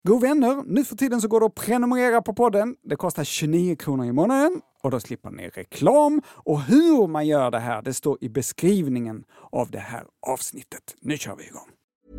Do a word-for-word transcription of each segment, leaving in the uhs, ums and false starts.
God vänner, nu för tiden så går det att prenumerera på podden. Det kostar tjugonio kronor i månaden och då slipper ni reklam. Och hur man gör det här, det står i beskrivningen av det här avsnittet. Nu kör vi igång.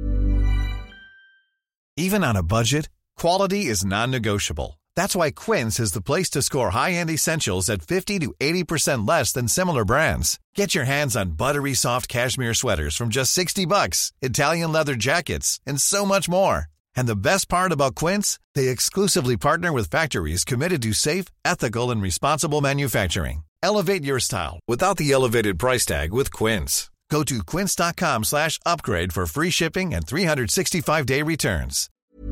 Even on a budget, quality is non-negotiable. That's why Quince is the place to score high-end essentials at fifty to eighty percent less than similar brands. Get your hands on buttery soft cashmere sweaters from just sixty bucks, Italian leather jackets, and so much more. And the best part about Quince, they exclusively partner with factories committed to safe, ethical, and responsible manufacturing. Elevate your style without the elevated price tag with Quince. Go to quince.com slash upgrade for free shipping and three sixty-five day returns.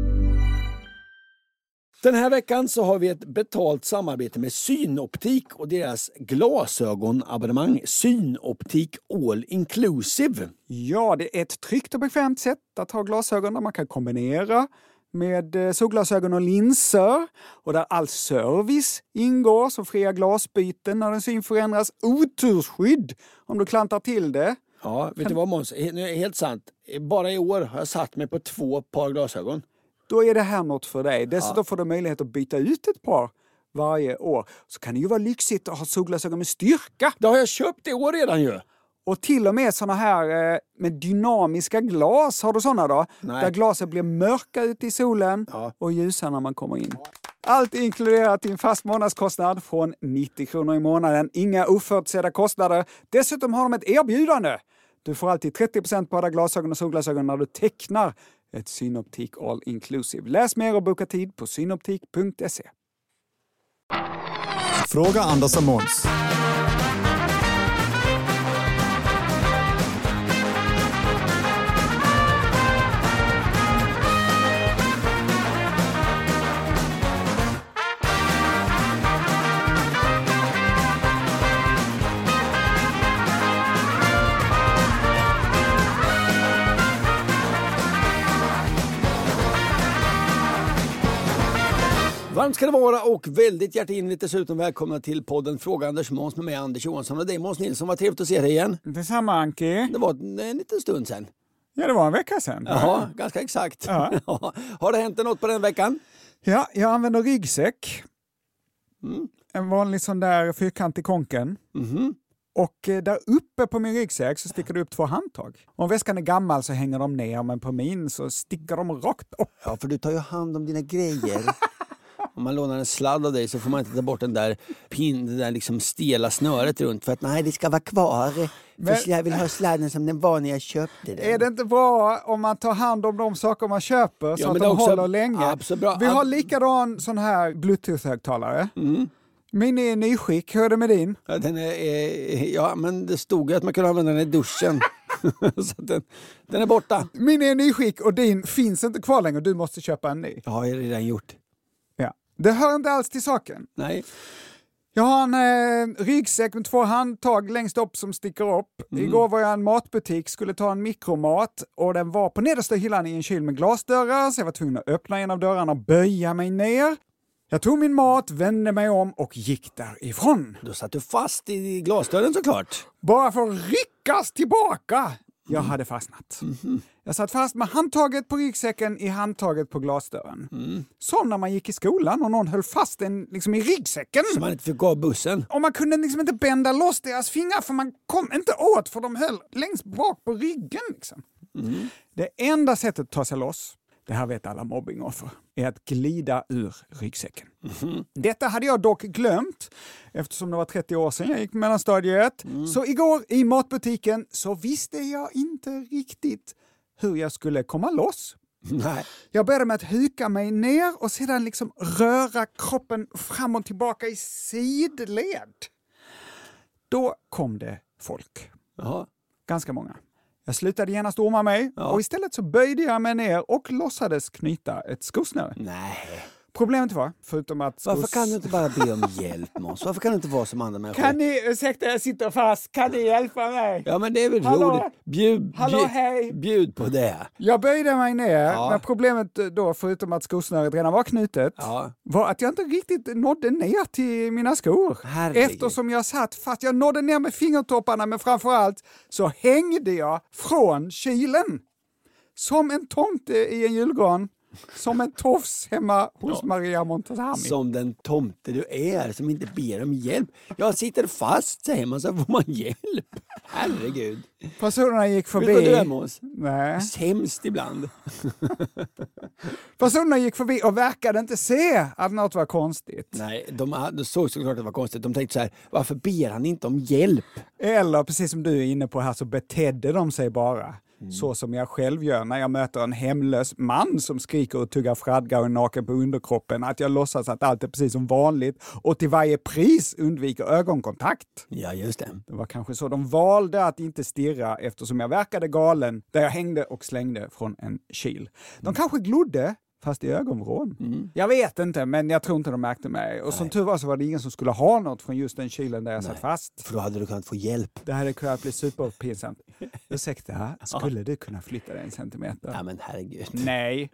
Den här veckan så har vi ett betalt samarbete med Synoptik och deras glasögonabonnemang Synoptik All Inclusive. Ja, det är ett tryggt och bekvämt sätt att ha glasögon där man kan kombinera med solglasögon och linser och där all service ingår som fria glasbyten när den syn förändras, otursskydd om du klantar till det. Ja, vet kan... du vad Måns? Nu är det helt sant. Bara i år har jag satt mig på två par glasögon. Då är det här något för dig. Dessutom ja. får du möjlighet att byta ut ett par varje år. Så kan det ju vara lyxigt att ha solglasögon med styrka. Det har jag köpt i år redan ju. Och till och med såna här eh, med dynamiska glas. Har du såna då? Nej. Där glaset blir mörka ute i solen ja. och ljusa när man kommer in. Allt inkluderat i en fast månadskostnad från nittio kronor i månaden. Inga oförutsedda kostnader. Dessutom har de ett erbjudande. Du får alltid trettio procent på alla glasögon och solglasögon när du tecknar ett Synoptik All Inclusive. Läs mer och boka tid på synoptik punkt se. Fråga Anders och Måns. Varmt ska det vara och väldigt hjärtinligt dessutom välkomna till podden Fråga Anders Måns med mig Anders Johansson och dig Måns Nilsson. Vad trevligt att se dig igen. Detsamma Anki. Det var en liten stund sedan. Ja, det var en vecka sedan. Ja, ganska exakt. Ja. Har det hänt något på den veckan? Ja, jag använder ryggsäck. Mm. En vanlig sån där fyrkantig konken. Mhm. Och där uppe på min ryggsäck så sticker det upp två handtag. Om väskan är gammal så hänger de ner, men på min så sticker de rakt upp. Ja, för du tar ju hand om dina grejer. Om man lånar en sladd av dig så får man inte ta bort den där pin, det där liksom stela snöret runt för att nej, det ska vara kvar. Men, för jag vill ha sladden som den var när jag köpte den. Är det inte bra om man tar hand om de saker man köper så ja, att de också håller länge? Absolut bra. Vi har likadan sån här Bluetooth-högtalare. Mm. Min är nyskick. Hur är det med din? Ja, den är, ja, men det stod att man kunde använda den i duschen. Så den, den är borta. Min är nyskick och din finns inte kvar längre. Du måste köpa en ny. Ja, jag har redan gjort. Ja. Det hör inte alls till saken. Nej. Jag har en eh, ryggsäck med två handtag längst upp som sticker upp. Mm. Igår var jag i en matbutik, skulle ta en mikromat och den var på nedersta hyllan i en kyl med glasdörrar så jag var tvungen att öppna en av dörrarna och böja mig ner. Jag tog min mat, vände mig om och gick därifrån. Då satt du fast i glasdörren såklart. Bara för att ryckas tillbaka. Jag hade fastnat. Mm. Jag satt fast med handtaget på ryggsäcken i handtaget på glasdörren. Mm. Som när man gick i skolan och någon höll fast den liksom i ryggsäcken. Så man inte fick gå av bussen. Och man kunde liksom inte bända loss deras fingrar för man kom inte åt för de höll längst bak på ryggen. Liksom. Mm. Det enda sättet att ta sig loss, det här vet alla mobbingoffer, är att glida ur ryggsäcken. Mm. Detta hade jag dock glömt eftersom det var trettio år sedan jag gick mellanstadiet. Mm. Så igår i matbutiken så visste jag inte riktigt hur jag skulle komma loss. Nej. Jag började med att huka mig ner och sedan liksom röra kroppen fram och tillbaka i sidled. Då kom det folk. Jaha. Ganska många. Jag slutade genast orma mig ja. och istället så böjde jag mig ner och låtsades knyta ett skosnöre. Nej. Problemet var, förutom att... Varför kan du inte bara be om hjälp, Måns? Varför kan du inte vara som andra människor? Kan ni, ursäkta jag sitter fast, kan ni hjälpa mig? Ja men det är väl Hallå? roligt. Bjud, Hallå, bjud, hej. bjud på det. Jag böjde mig ner, ja. men problemet då, förutom att skosnöret redan var knutet, ja. var att jag inte riktigt nådde ner till mina skor. Herregud. Eftersom jag satt fast, jag nådde ner med fingertopparna, men framförallt så hängde jag från kylen. Som en tomte i en julgran. Som en tofs hemma hos Ja. Maria Montazami. Som den tomte du är som inte ber om hjälp. Jag sitter fast, säger man, så får man hjälp. Herregud. Personerna gick förbi... Vet du vad du är med oss? Nej. Sämst ibland. Personerna gick förbi och verkade inte se att något var konstigt. Nej, de, de såg såklart att det var konstigt. De tänkte så här, varför ber han inte om hjälp? Eller precis som du är inne på här så betedde de sig bara. Mm. Så som jag själv gör när jag möter en hemlös man som skriker och tuggar fradga och är naken på underkroppen. Att jag låtsas att allt är precis som vanligt och till varje pris undviker ögonkontakt. Ja, just det. Det var kanske så de valde att inte stirra eftersom jag verkade galen där jag hängde och slängde från en kyl. De mm. kanske glodde fast i ögonvrån. Mm. Jag vet inte, men jag tror inte de märkte mig. Och Nej. Som tur var så var det ingen som skulle ha något från just den kylen där jag Nej. Satt fast. För då hade du kunnat få hjälp. Det hade kunnat bli superpinsamt. Ursäkta, skulle du kunna flytta dig en centimeter? Ja, men herregud. Nej.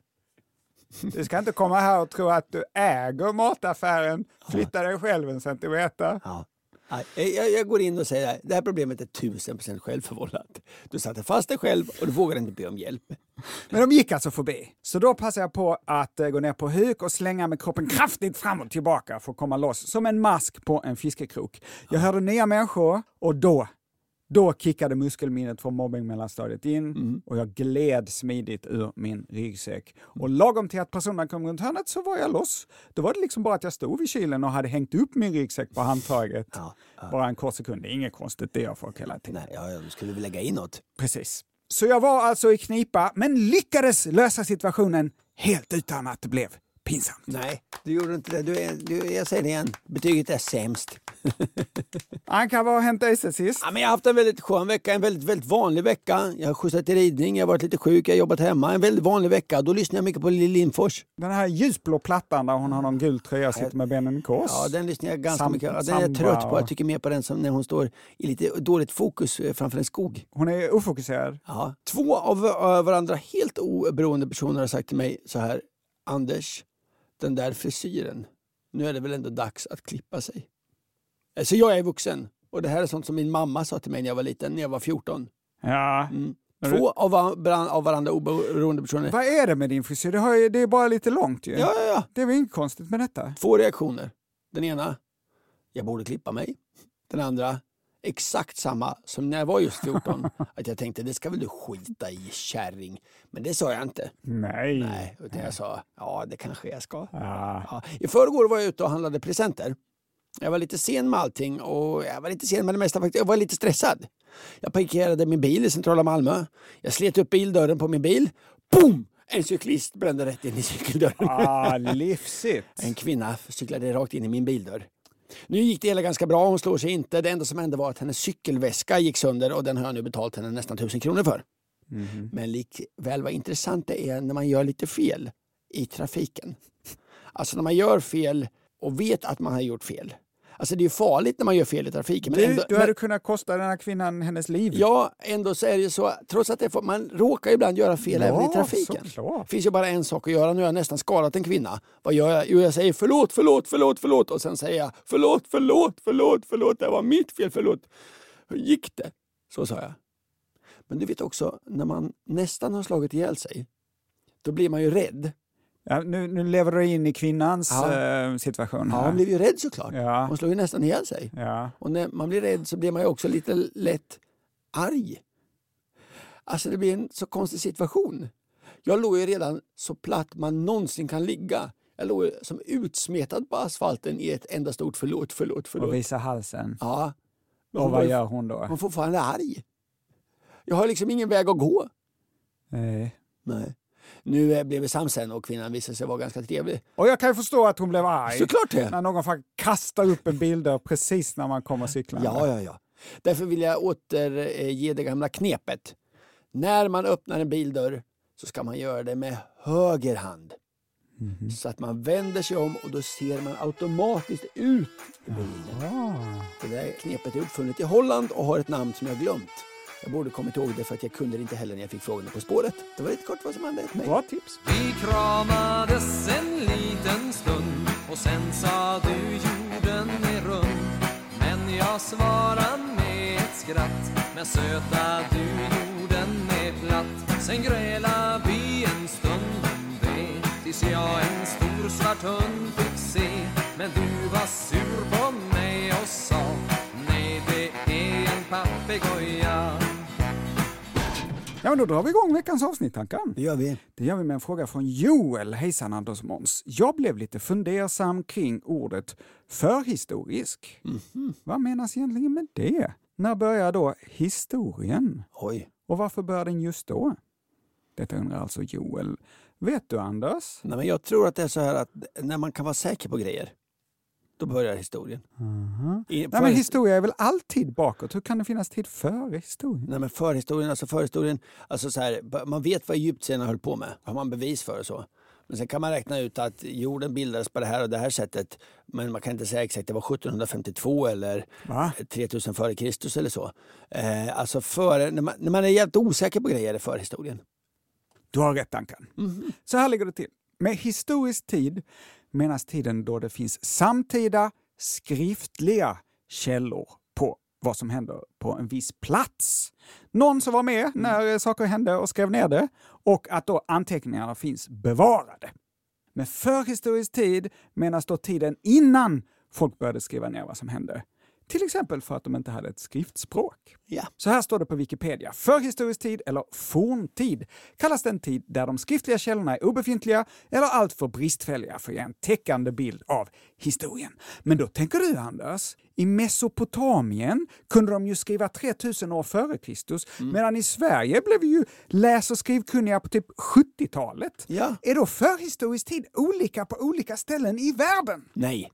Du ska inte komma här och tro att du äger mataffären. Flytta dig själv en centimeter. Ja. Jag, jag går in och säger att det här problemet är tusen procent självförvållat. Du satte fast dig själv och du vågar inte be om hjälp. Men de gick alltså förbi. Så då passade jag på att gå ner på huk och slänga med kroppen kraftigt fram och tillbaka för att komma loss. Som en mask på en fiskekrok. Jag hörde nya människor och då, då kickade muskelminnet från mobbing mellanstadiet in mm. och jag gled smidigt ur min ryggsäck. Och lagom till att personerna kom runt hörnet så var jag loss. Då var det liksom bara att jag stod vid kylen och hade hängt upp min ryggsäck på handtaget. Ja, ja. Bara en kort sekund. Det är inget konstigt, det jag får hela tiden. Nej, ja, du skulle väl lägga in något. Precis. Så jag var alltså i knipa men lyckades lösa situationen helt utan att det blev pinsamt. Nej, du gjorde inte det. Du är, du, jag säger det igen. Betyget är sämst. Anka, vad har hänt dig sen sist? Ja, men jag har haft en väldigt skön vecka. En väldigt, väldigt vanlig vecka. Jag har skjutsat till ridning. Jag har varit lite sjuk. Jag har jobbat hemma. En väldigt vanlig vecka. Då lyssnar jag mycket på Lili Lindfors. Den här ljusblå plattan där hon har någon gul tröja och sitter med benen i kors. Ja, den lyssnar jag ganska Sam- mycket. Ja, den är jag trött på. Jag tycker mer på den som när hon står i lite dåligt fokus framför en skog. Hon är ofokuserad. Ja. Två av varandra helt oberoende personer har sagt till mig så här: Anders, den där frisyren, nu är det väl ändå dags att klippa sig. Så jag är vuxen. Och det här är sånt som min mamma sa till mig när jag var liten, när jag var fjorton. Ja. Mm. Två av, var- av varandra oberoende personer. Vad är det med din frisyr? Det, har ju, det är bara lite långt ju. Ja, ja, ja. Det är väl inget konstigt med detta? Två reaktioner. Den ena, jag borde klippa mig. Den andra, exakt samma som när jag var just fjorton. Att jag tänkte, det ska väl du skita i, kärring. Men det sa jag inte. Nej. Nej, utan jag sa, ja det kanske jag ska. Ja. Ja. I förrgår var jag ute och handlade presenter. Jag var lite sen med allting och jag var lite sen med det mesta faktiskt. Jag var lite stressad. Jag parkerade min bil i centrala Malmö. Jag slet upp bildörren på min bil. Boom! En cyklist brände rätt in i cykeldörren. Ah, livsigt. En kvinna cyklade rakt in i min bildörr. Nu gick det hela ganska bra, hon slår sig inte. Det enda som hände var att hennes cykelväska gick sönder och den har jag nu betalt henne nästan tusen kronor för. Mm-hmm. Men likväl vad intressant det är när man gör lite fel i trafiken. Alltså när man gör fel och vet att man har gjort fel. Alltså det är ju farligt när man gör fel i trafiken. Men du, ändå, du hade men, kunnat kosta den här kvinnan hennes liv. Ja, ändå så är det ju så. Trots att det får, man råkar ibland göra fel ja, även i trafiken. Det finns ju bara en sak att göra. Nu har jag nästan skadat en kvinna. Vad gör jag? Jo, jag säger förlåt, förlåt, förlåt, förlåt. Och sen säger jag förlåt, förlåt, förlåt, förlåt. Det var mitt fel, förlåt. Hur gick det? Så sa jag. Men du vet också, när man nästan har slagit ihjäl sig, då blir man ju rädd. Ja, nu, nu lever du in i kvinnans ja. äh, situation. Ja, hon blev ju rädd såklart. Ja. Hon slog ju nästan ihjäl sig. Ja. Och när man blir rädd så blir man ju också lite lätt arg. Alltså det blir en så konstig situation. Jag låg ju redan så platt man någonsin kan ligga. Jag låg som utsmetad på asfalten i ett enda stort förlåt, förlåt, förlåt. Och visa halsen. Ja. Och vad gör hon då? Hon får fortfarande arg. Jag har liksom ingen väg att gå. Nej. Nej. Nu blev vi samsen och kvinnan visade sig vara ganska trevlig. Och jag kan ju förstå att hon blev arg. Såklart det. När någon faktiskt kastar upp en bilder precis när man kommer cyklande. Ja, ja, ja. Därför vill jag återge det gamla knepet. När man öppnar en bildörr så ska man göra det med höger hand. Mm-hmm. Så att man vänder sig om och då ser man automatiskt ut i bilden. Ja. Det där knepet är uppfunnet i Holland och har ett namn som jag glömt. Jag borde kommit ihåg det för att jag kunde det inte heller när jag fick frågan På spåret. Det var lite kort vad som hände mig. Bra tips. Vi kramades en liten stund och sen sa du jorden är rund. Men jag svarade med ett skratt. Men söta du jorden är platt. Sen grälade vi en stund om det. tills jag en stor svart hund fick se. Men du var sur på mig och sa: nej, det är en papegoja. Ja, men då drar vi igång veckans avsnitt, Ankan. Det gör vi. Det gör vi med en fråga från Joel. Hejsan Anders och Måns. Jag blev lite fundersam kring ordet förhistorisk. Mm-hmm. Vad menas egentligen med det? När börjar då historien? Oj. Och varför börjar den just då? Detta undrar alltså Joel. Vet du, Anders? Nej, men jag tror att det är så här att när man kan vara säker på grejer, då börjar historien. Uh-huh. I, Nej, men historia är väl alltid bakåt? Hur kan det finnas tid före historien? Nej, men förhistorien, alltså förhistorien, alltså så här, man vet vad egyptierna höll på med. Har man bevis för och så. Men sen kan man räkna ut att jorden bildades på det här och det här sättet. Men man kan inte säga exakt, det var sjuttonhundrafemtiotvå eller Va? tre tusen före Kristus eller så. Eh, alltså för, när, man, när man är jävligt osäker på grejer är förhistorien. Du har rätt, Ankan. Mm. Så här ligger det till. Med historisk tid menas tiden då det finns samtida skriftliga källor på vad som händer på en viss plats. Någon som var med när saker hände och skrev ner det, och att då anteckningarna finns bevarade. Med förhistorisk tid menas då tiden innan folk började skriva ner vad som hände. Till exempel för att de inte hade ett skriftspråk. Ja. Så här står det på Wikipedia. Förhistorisk tid eller forntid kallas den tid där de skriftliga källorna är obefintliga eller alltför bristfälliga för att ge en täckande bild av historien. Men då tänker du, Anders, i Mesopotamien kunde de ju skriva tre tusen år före Kristus, mm. medan i Sverige blev vi ju läs- och skrivkunniga på typ sjuttiotalet. Ja. Är då förhistorisk tid olika på olika ställen i världen? Nej.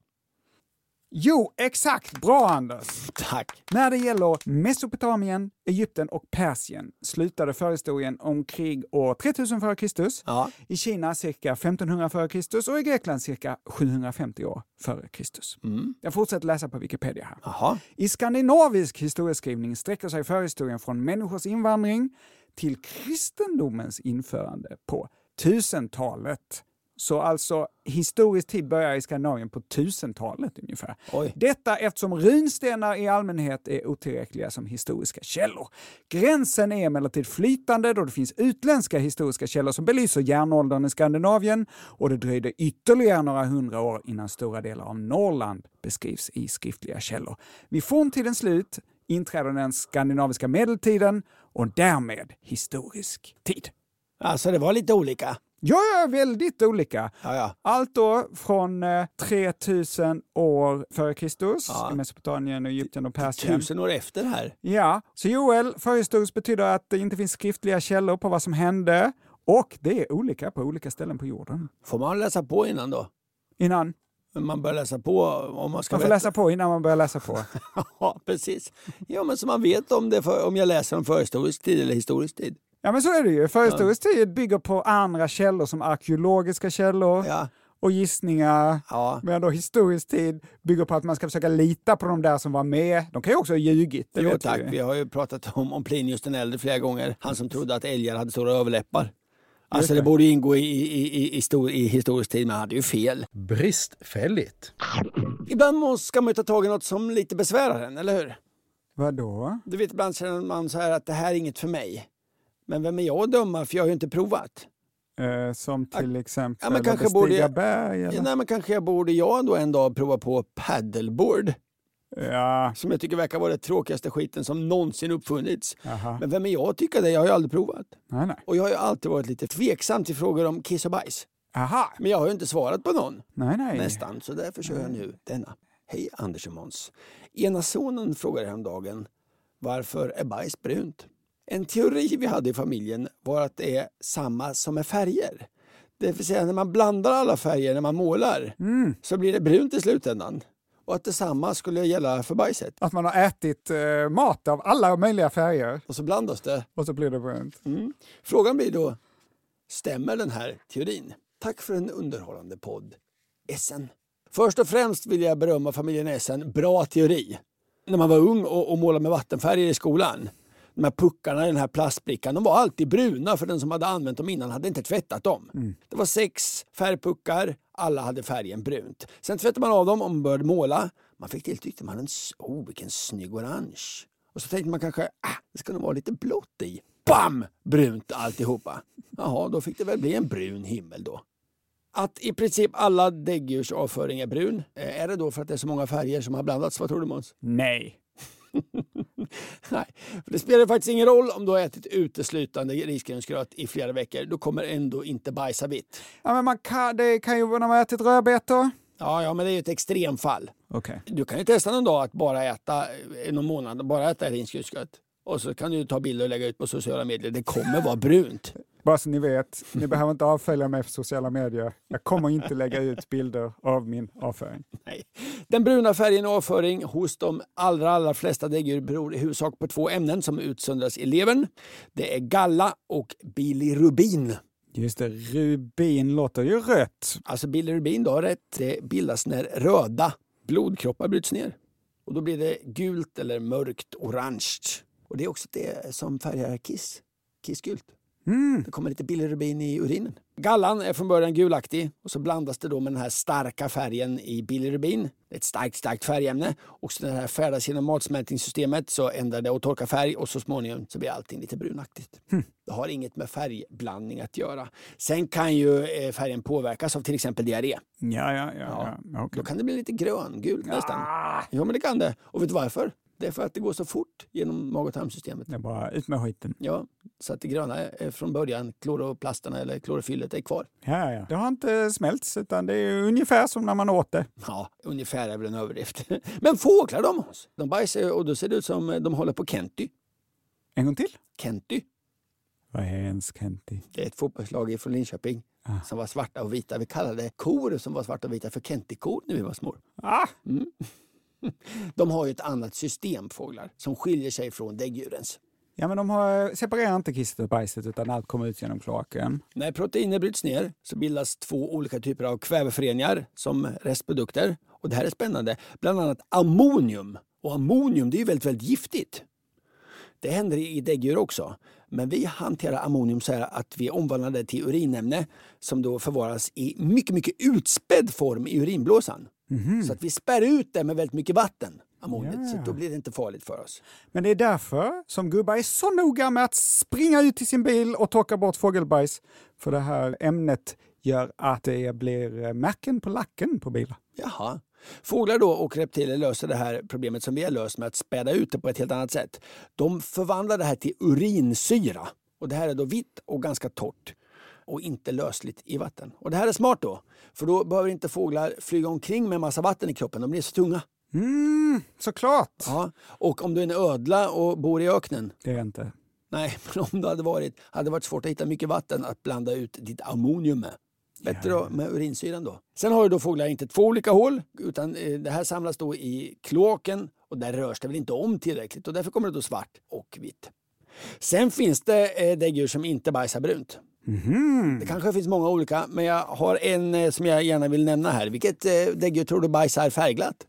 Jo, exakt. Bra, Anders. Tack. När det gäller Mesopotamien, Egypten och Persien slutade förhistorien omkring år tre tusen före Kristus. Ja. I Kina cirka femtonhundra före Kristus och i Grekland cirka sjuhundrafemtio år före Kristus. Mm. Jag fortsätter läsa på Wikipedia här. Aha. I skandinavisk historieskrivning sträcker sig förhistorien från människors invandring till kristendomens införande på tusentalet. Så alltså historisk tid börjar i Skandinavien på tusentalet ungefär. Oj. Detta eftersom runstenar i allmänhet är otillräckliga som historiska källor. Gränsen är emellertid flytande då det finns utländska historiska källor som belyser järnåldern i Skandinavien, och det dröjde ytterligare några hundra år innan stora delar av Norrland beskrivs i skriftliga källor. Vid forntidens slut inträder den skandinaviska medeltiden och därmed historisk tid. Alltså det var lite olika. Ja, ja, väldigt olika. Ja, ja. Allt då från eh, tre tusen år före Kristus Ja. i Mesopotamien, Egypten och Persien. Tusen år efter här. Ja, så Joel, förhistoriskt betyder att det inte finns skriftliga källor på vad som hände, och det är olika på olika ställen på jorden. Får man läsa på innan då? Innan? Man bör läsa på om man ska Man får veta. läsa på innan man börjar läsa på. Ja, precis. Ja, men så man vet om, det för, om jag läser om förhistorisk tid eller historisk tid. Ja, men så är det ju. Förhistorisk tid bygger på andra källor som arkeologiska källor. Ja. Och gissningar, Ja. medan då historisk tid bygger på att man ska försöka lita på de där som var med. De kan ju också ha ljugit. Det Jo vet tack, vi. vi har ju pratat om, om Plinius den äldre flera gånger. Han som trodde att älgar hade stora överläppar. Alltså det borde ingå i, i, i, i, stor, i historisk tid, men han hade ju fel. Bristfälligt. Ibland ska man ju ta tag i något som lite besvärar en, eller hur? Vadå? Du vet, ibland känner man så här att det här är inget för mig. Men vem är jag att döma, för jag har ju inte provat. Eh, som till exempel ja, men att kanske bestiga borde jag- berg? Eller? Ja, nej, men kanske jag borde jag då en dag prova på paddleboard. Ja, Som jag tycker verkar vara den tråkigaste skiten som någonsin uppfunnits. aha. Men vem är jag att tycka det? Jag har ju aldrig provat. Nej, nej. Och jag har ju alltid varit lite tveksam till frågor om kiss och bajs. Aha. Men jag har ju inte svarat på någon. Nej, nej. Nästan, så därför kör jag nu denna. Hej Anders och Måns. Ena sonen frågade häromdagen: varför är bajs brunt? En teori vi hade i familjen var att det är samma som med färger. Det vill säga när man blandar alla färger när man målar Mm. så blir det brunt i slutändan. Och att detsamma skulle gälla för bajset. Att man har ätit eh, mat av alla möjliga färger Och så blandas det. och så blir det brunt. Mm. Frågan blir då, stämmer den här teorin? Tack för en underhållande podd. Essen. Först och främst vill jag berömma familjen Essen. Bra teori. När man var ung och, och målade med vattenfärger i skolan. De här puckarna i den här plastbrickan, de var alltid bruna, för den som hade använt dem innan hade inte tvättat dem. Mm. Det var sex färgpuckar, alla hade färgen brunt. Sen tvättade man av dem och man började måla. Man fick till, tyckte man, en, oh vilken snygg orange. Och så tänkte man kanske, ah, det ska nog vara lite blått i. Bam! Brunt alltihopa. Jaha, då fick det väl bli en brun himmel då. att i princip alla däggdjurs avföring är brun. Är det då för att det är så många färger som har blandats? Vad tror du, Måns? Nej. Nej, för det spelar faktiskt ingen roll om du har ätit uteslutande risgrynsgröt i flera veckor. Du kommer ändå inte bajsa vitt. Ja, men man kan, det kan ju vara när man har ätit rödbetor. Ja, ja, men det är ju ett extremfall. Okay. Du kan ju testa någon dag att bara äta någon månad, bara äta risgrynsgröt. Och så kan du ta bilder och lägga ut på sociala medier. Det kommer vara brunt. Bara så ni vet, ni behöver inte avfölja mig på sociala medier. Jag kommer inte lägga ut bilder av min avföring. Nej. Den bruna färgen i avföring hos de allra, allra flesta däggdjur beror i huvudsak på två ämnen som utsöndras i levern. Det är galla och bilirubin. Just det, rubin låter ju rött. Alltså bilirubin, då har rätt. Det bildas när röda blodkroppar bryts ner. Och då blir det gult eller mörkt orange. Och det är också det som färgar kiss. Kissgult. Mm. Det kommer lite bilirubin i urinen. Gallan är från början gulaktig och så blandas det då med den här starka färgen i bilirubin. Det är ett starkt, starkt färgämne. Och så när det här färdas genom matsmältningssystemet så ändrar det och torkar färg och så småningom så blir allting lite brunaktigt. Mm. Det har inget med färgblandning att göra. Sen kan ju färgen påverkas av till exempel diarré. Ja, ja, ja. ja. Okay. Då kan det bli lite gröngult nästan. Ah. Ja, men det kan det. Och vet du varför? Det är för att det går så fort genom mag- och tarmsystemet. Det är bara ut med skiten. Ja, så att det gröna är från början, kloroplasterna eller klorofyllet är kvar. Ja, ja. Det har inte smälts utan det är ungefär som när man åt det. Ja, ungefär är väl en överdrift. Men fåglar de oss. De bajsar och då ser det ut som de håller på Kenty. En gång till? Kenty. Vad är ens Kenty? Det är ett fotbollslag från Linköping ah. som var svarta och vita. Vi kallade kor som var svarta och vita för Kenty-kor när vi var små. Ah. Mm. De har ju ett annat system, fåglar, som skiljer sig från däggdjurens. Ja, men de har, separerar inte kisset och bajset utan allt kommer ut genom kloaken. När proteiner bryts ner så bildas två olika typer av kväveföreningar som restprodukter. Och det här är spännande. Bland annat ammonium. Och ammonium, det är ju väldigt, väldigt giftigt. Det händer i däggdjur också. Men vi hanterar ammonium så här att vi omvandlar det till urinämne som då förvaras i mycket, mycket utspädd form i urinblåsan. Mm-hmm. Så att vi spär ut det med väldigt mycket vatten, ammoniet, ja. Så då blir det inte farligt för oss. Men det är därför som gubbar är så noga med att springa ut till sin bil och torka bort fågelbajs. För det här ämnet gör att det blir märken på lacken på bilar. Jaha. Fåglar då och reptiler löser det här problemet som vi har löst med att späda ut det på ett helt annat sätt. De förvandlar det här till urinsyra. Och det här är då vitt och ganska torrt. Och inte lösligt i vatten. Och det här är smart då. För då behöver inte fåglar flyga omkring med massa vatten i kroppen. De blir så tunga. Mm, såklart. Ja. Och om du är en ödla och bor i öknen. Det är inte. Nej, men om du hade varit, hade varit svårt att hitta mycket vatten att blanda ut ditt ammonium med. Bättre då med urinsyran då. Sen har ju då fåglar inte två olika hål. Utan det här samlas då i kloaken. Och där rörs det väl inte om tillräckligt. Och därför kommer det då svart och vitt. Sen finns det däggdjur som inte bajsar brunt. Mm-hmm. Det kanske finns många olika, men jag har en som jag gärna vill nämna här. Vilket eh, däggdjur tror du bajsar färgglatt?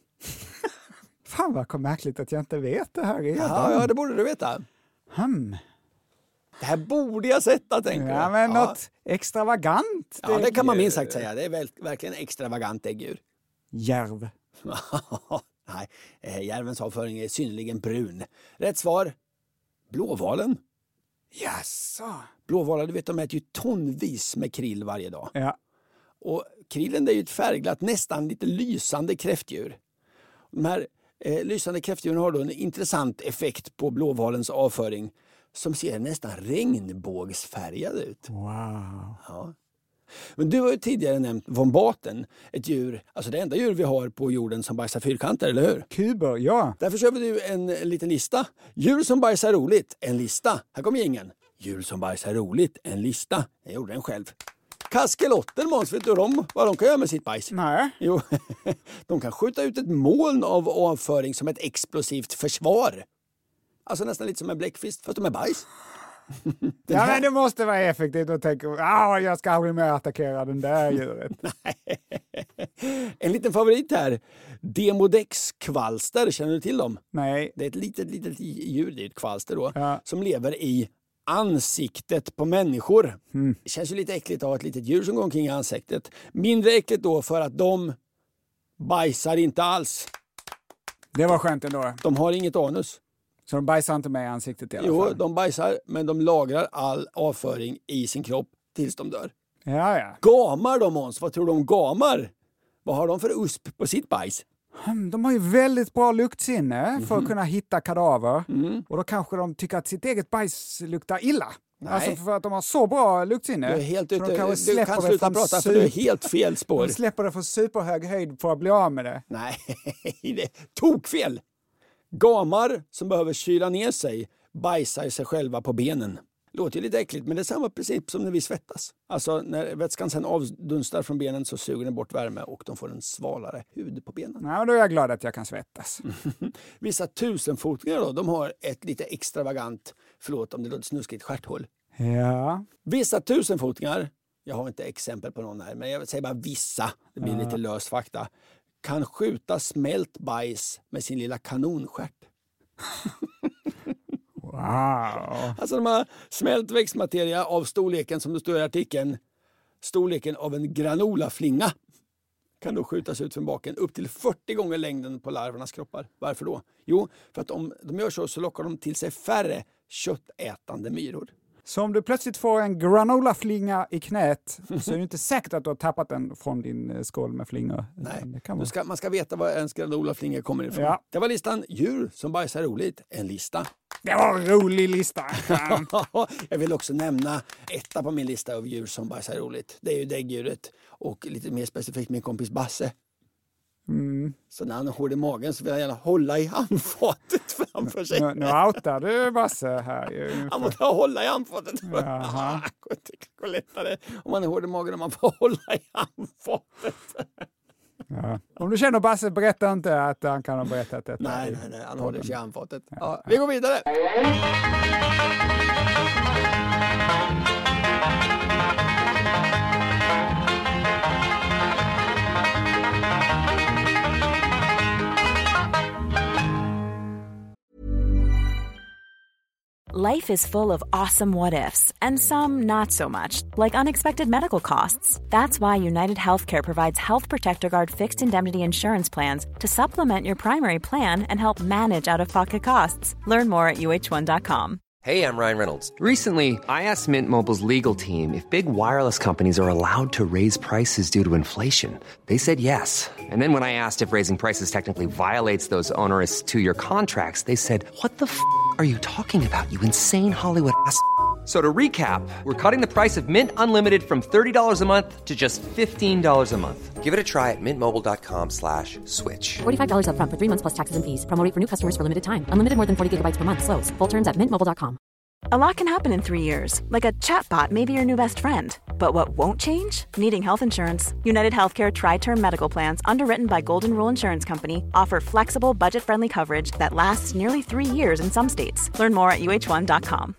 Fan vad märkligt att jag inte vet det här redan. Ja, ja, det borde du veta. Hmm. Det här borde jag sätta, tänker jag. Ja, men ja. Något extravagant. Ja, det kan man minst sagt säga. Det är väl, verkligen extravagant däggdjur. Järv. Nej, eh, järvens avföring är synnerligen brun. Rätt svar, blåvalen. Jaså. Blåvalar, du vet, de äter ju tonvis med krill varje dag. Ja. Och krillen, det är ju ett färgglatt, nästan lite lysande kräftdjur. De här eh, lysande kräftdjuren har då en intressant effekt på blåvalens avföring som ser nästan regnbågsfärgad ut. Wow. Ja. Men du har ju tidigare nämnt vombaten, ett djur, alltså det enda djur vi har på jorden som bajsar fyrkanter, eller hur? Kuber, ja. Därför kör vi du en liten lista. Djur som bajsar roligt, en lista. Här kommer ingen. Djur som bajsar roligt, en lista. Jag gjorde den själv. Kaskelotter, Måns, vet du om vad de kan göra med sitt bajs? Nej. Jo, de kan skjuta ut ett moln av avföring som ett explosivt försvar. Alltså nästan lite som en bläckfisk, för att de är bajs. Ja, men det måste vara effektivt att tänka, ah, jag ska aldrig mer attackera den där djuret. En liten favorit här. Demodex-kvalster, känner du till dem? Nej. Det är ett litet, litet djur, det är ett kvalster då, ja. Som lever i ansiktet på människor. Mm. Det känns ju lite äckligt att ha ett litet djur som går omkring i ansiktet. Mindre äckligt då för att de bajsar inte alls. Det var skönt ändå. De har inget anus. Så de bajsar inte med i ansiktet i alla jo, fall? Jo, de bajsar, men de lagrar all avföring i sin kropp tills de dör. Ja, ja. Gamar då, Måns? Vad tror du om gamar? Vad har de för U S P på sitt bajs? De har ju väldigt bra luktsinne mm. för att kunna hitta kadaver. Mm. Och då kanske de tycker att sitt eget bajs luktar illa. Nej. Alltså för att de har så bra luktsinne. Du är helt ute. De Du kan sluta prata super... för du är helt fel spår. De släpper det från superhög höjd för att bli av med det. Nej, det är tokfel. Gamar som behöver kyla ner sig bajsar sig själva på benen. Låter ju lite äckligt, men det är samma princip som när vi svettas. Alltså när vätskan sen avdunstar från benen så suger den bort värme och de får en svalare hud på benen. Ja, då är jag glad att jag kan svettas. Vissa tusenfotingar då, de har ett lite extravagant, förlåt om det låter snuskigt, stjärthål. Ja. Vissa tusenfotingar, jag har inte exempel på någon här, men jag säger bara vissa, det blir ja. lite lös fakta, kan skjuta smält bajs med sin lilla kanonstjärt. Wow. Alltså de har smält växtmateria av storleken, som det står i artikeln, storleken av en granolaflinga kan då skjutas ut från baken upp till fyrtio gånger längden på larvernas kroppar. Varför då? Jo, för att om de gör så så lockar de till sig färre köttätande myror. Så om du plötsligt får en granolaflinga i knät så är det inte säkert att du har tappat den från din skål med flingor. Nej, det kan vara. ska, man ska veta var ens granolaflinga kommer ifrån. Ja. Det var listan djur som bajsar roligt. En lista. Det var en rolig lista. Jag vill också nämna etta på min lista av djur som bajsar roligt. Det är ju däggdjuret och lite mer specifikt min kompis Basse. Mm. Så när han har hård i magen så vill han gärna hålla i handfatet framför sig. Nu, nu outar du Basse här. Ju. Han måste hålla i handfatet. Jaha. Det går lättare om man är hård i magen och man får hålla i handfatet. Ja. Om du känner Basse, berätta inte att han kan ha berättat detta. Nej, nej, nej, han håller sig i handfatet. Ja. Ja, vi går vidare. Life is full of awesome what-ifs, and some not so much, like unexpected medical costs. That's why United Healthcare provides Health Protector Guard fixed indemnity insurance plans to supplement your primary plan and help manage out-of-pocket costs. Learn more at U H one dot com. Hey, I'm Ryan Reynolds. Recently, I asked Mint Mobile's legal team if big wireless companies are allowed to raise prices due to inflation. They said yes. And then when I asked if raising prices technically violates those onerous two-year contracts, they said, what the f*** are you talking about, you insane Hollywood ass f- So to recap, we're cutting the price of Mint Unlimited from thirty dollars a month to just fifteen dollars a month. Give it a try at mintmobile.com slash switch. forty-five dollars up front for three months plus taxes and fees. Promo rate for new customers for limited time. Unlimited more than forty gigabytes per month. Slows full terms at mint mobile dot com. A lot can happen in three years, like a chatbot may be your new best friend. But what won't change? Needing health insurance. United Healthcare Tri-Term Medical Plans, underwritten by Golden Rule Insurance Company, offer flexible, budget-friendly coverage that lasts nearly three years in some states. Learn more at U H one dot com.